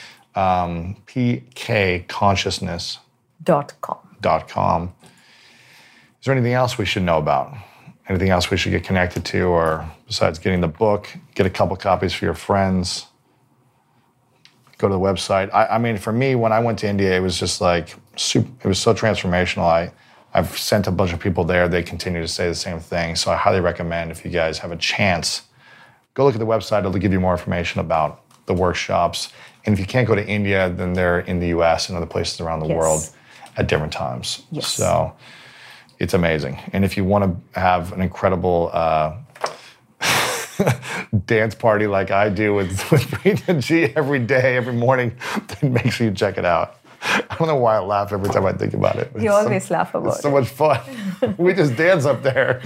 pkconsciousness.com. .com. Is there anything else we should know about? Anything else we should get connected to, or besides getting the book, get a couple copies for your friends, go to the website? I mean, for me, when I went to India, it was just like, it was so transformational. I've sent a bunch of people there. They continue to say the same thing. So I highly recommend, if you guys have a chance, go look at the website. It'll give you more information about the workshops. And if you can't go to India, then they're in the US and other places around the Yes. world at different times. Yes. So it's amazing. And if you want to have an incredible dance party like I do with Preeta G every day, every morning, then make sure you check it out. I don't know why I laugh every time I think about it. You always laugh about It's so it. much fun. We just dance up there.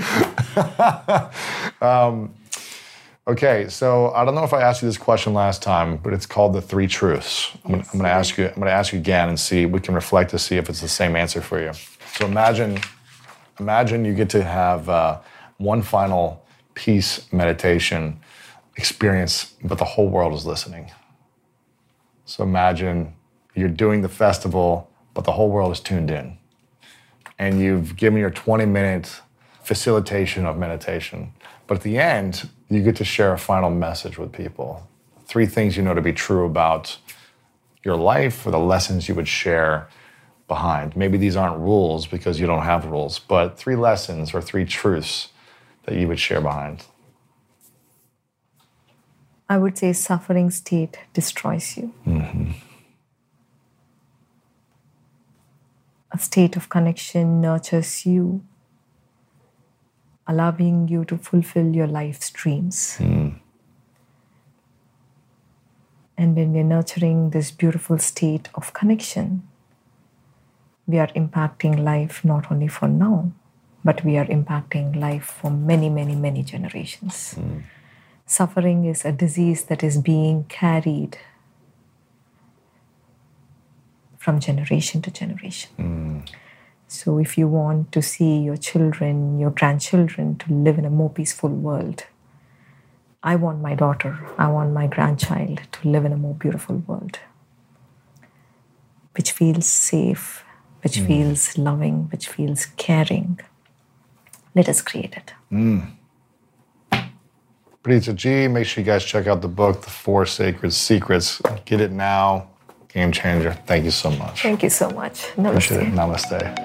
Okay, so I don't know if I asked you this question last time, but it's called the 3 truths. I'm going to ask you again and see. We can reflect to see if it's the same answer for you. So imagine you get to have one final peace meditation experience, but the whole world is listening. So imagine you're doing the festival, but the whole world is tuned in. And you've given your 20-minute facilitation of meditation. But at the end, you get to share a final message with people. 3 things you know to be true about your life, or the lessons you would share behind. Maybe these aren't rules because you don't have rules, but 3 lessons or 3 truths that you would share behind. I would say suffering state destroys you. A state of connection nurtures you, allowing you to fulfill your life's dreams. And when we're nurturing this beautiful state of connection, we are impacting life not only for now, but we are impacting life for many, many, many generations. Suffering is a disease that is being carried from generation to generation. So if you want to see your children, your grandchildren to live in a more peaceful world, I want my daughter, I want my grandchild to live in a more beautiful world, which feels safe, which feels loving, which feels caring. Let us create it. Preeta G, make sure you guys check out the book, The 4 Sacred Secrets. Get it now. Game changer. Thank you so much. Thank you so much. Appreciate it. Namaste. Namaste.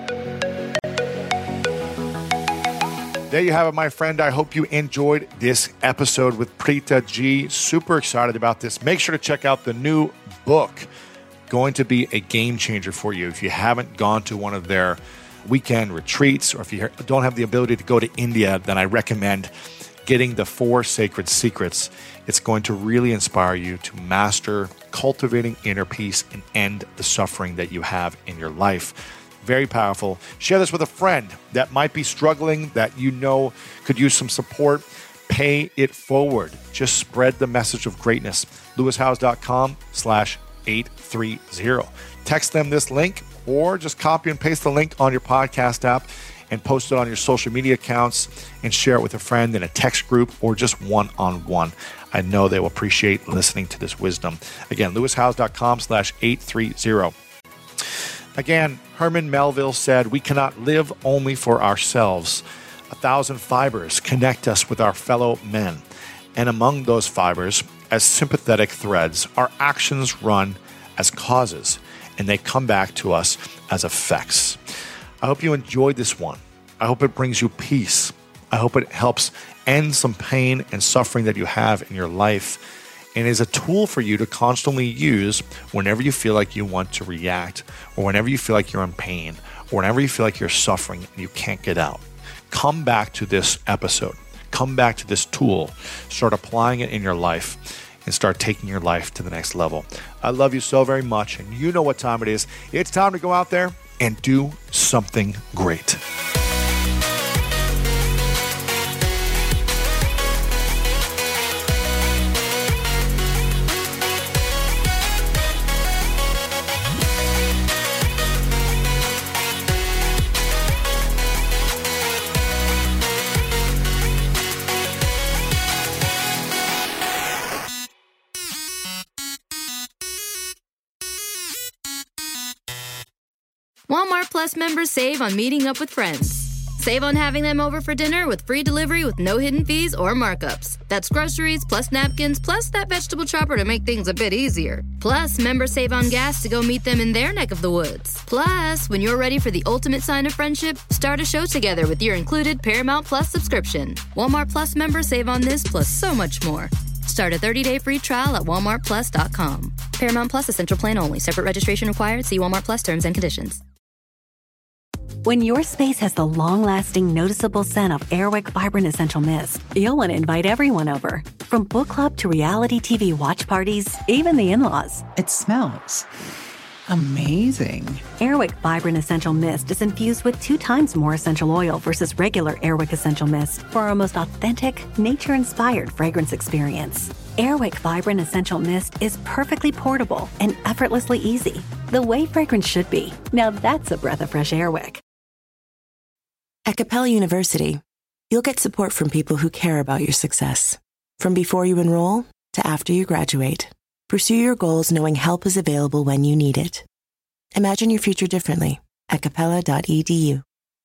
There you have it, my friend. I hope you enjoyed this episode with Preeta G. Super excited about this. Make sure to check out the new book. Going to be a game changer for you. If you haven't gone to one of their weekend retreats, or if you don't have the ability to go to India, then I recommend getting the 4 sacred secrets, it's going to really inspire you to master cultivating inner peace and end the suffering that you have in your life. Very powerful. Share this with a friend that might be struggling, that you know could use some support. Pay it forward. Just spread the message of greatness. LewisHowes.com/830. Text them this link or just copy and paste the link on your podcast app and post it on your social media accounts and share it with a friend in a text group or just one-on-one. I know they will appreciate listening to this wisdom. Again, LewisHowes.com/830. Again, Herman Melville said, "We cannot live only for ourselves. 1,000 fibers connect us with our fellow men. And among those fibers, as sympathetic threads, our actions run as causes, and they come back to us as effects." I hope you enjoyed this one. I hope it brings you peace. I hope it helps end some pain and suffering that you have in your life, and is a tool for you to constantly use whenever you feel like you want to react, or whenever you feel like you're in pain, or whenever you feel like you're suffering and you can't get out. Come back to this episode. Come back to this tool. Start applying it in your life and start taking your life to the next level. I love you so very much, and you know what time it is. It's time to go out there and do something great. Walmart Plus members save on meeting up with friends. Save on having them over for dinner with free delivery with no hidden fees or markups. That's groceries, plus napkins, plus that vegetable chopper to make things a bit easier. Plus, members save on gas to go meet them in their neck of the woods. Plus, when you're ready for the ultimate sign of friendship, start a show together with your included Paramount Plus subscription. Walmart Plus members save on this plus so much more. Start a 30-day free trial at walmartplus.com. Paramount Plus Essential Plan only. Separate registration required. See Walmart Plus terms and conditions. When your space has the long-lasting, noticeable scent of Airwick Vibrant Essential Mist, you'll want to invite everyone over. From book club to reality TV watch parties, even the in-laws. It smells amazing. Airwick Vibrant Essential Mist is infused with 2 times more essential oil versus regular Airwick Essential Mist for our most authentic, nature-inspired fragrance experience. Airwick Vibrant Essential Mist is perfectly portable and effortlessly easy. The way fragrance should be. Now that's a breath of fresh Airwick. At Capella University, you'll get support from people who care about your success. From before you enroll to after you graduate, pursue your goals knowing help is available when you need it. Imagine your future differently at capella.edu.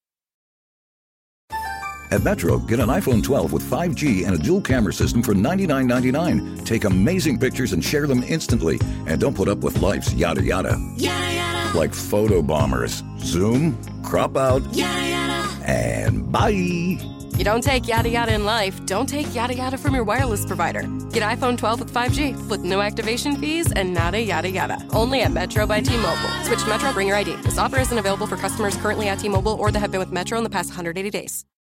At Metro, get an iPhone 12 with 5G and a dual camera system for $99.99. Take amazing pictures and share them instantly. And don't put up with life's yada yada. Yada yada. Like photo bombers. Zoom, crop out, yada yada. And bye. You don't take yada yada in life, don't take yada yada from your wireless provider. Get iPhone 12 with 5G with no activation fees and nada yada yada. Only at Metro by T-Mobile. Switch to Metro, bring your ID. This offer isn't available for customers currently at T-Mobile or that have been with Metro in the past 180 days.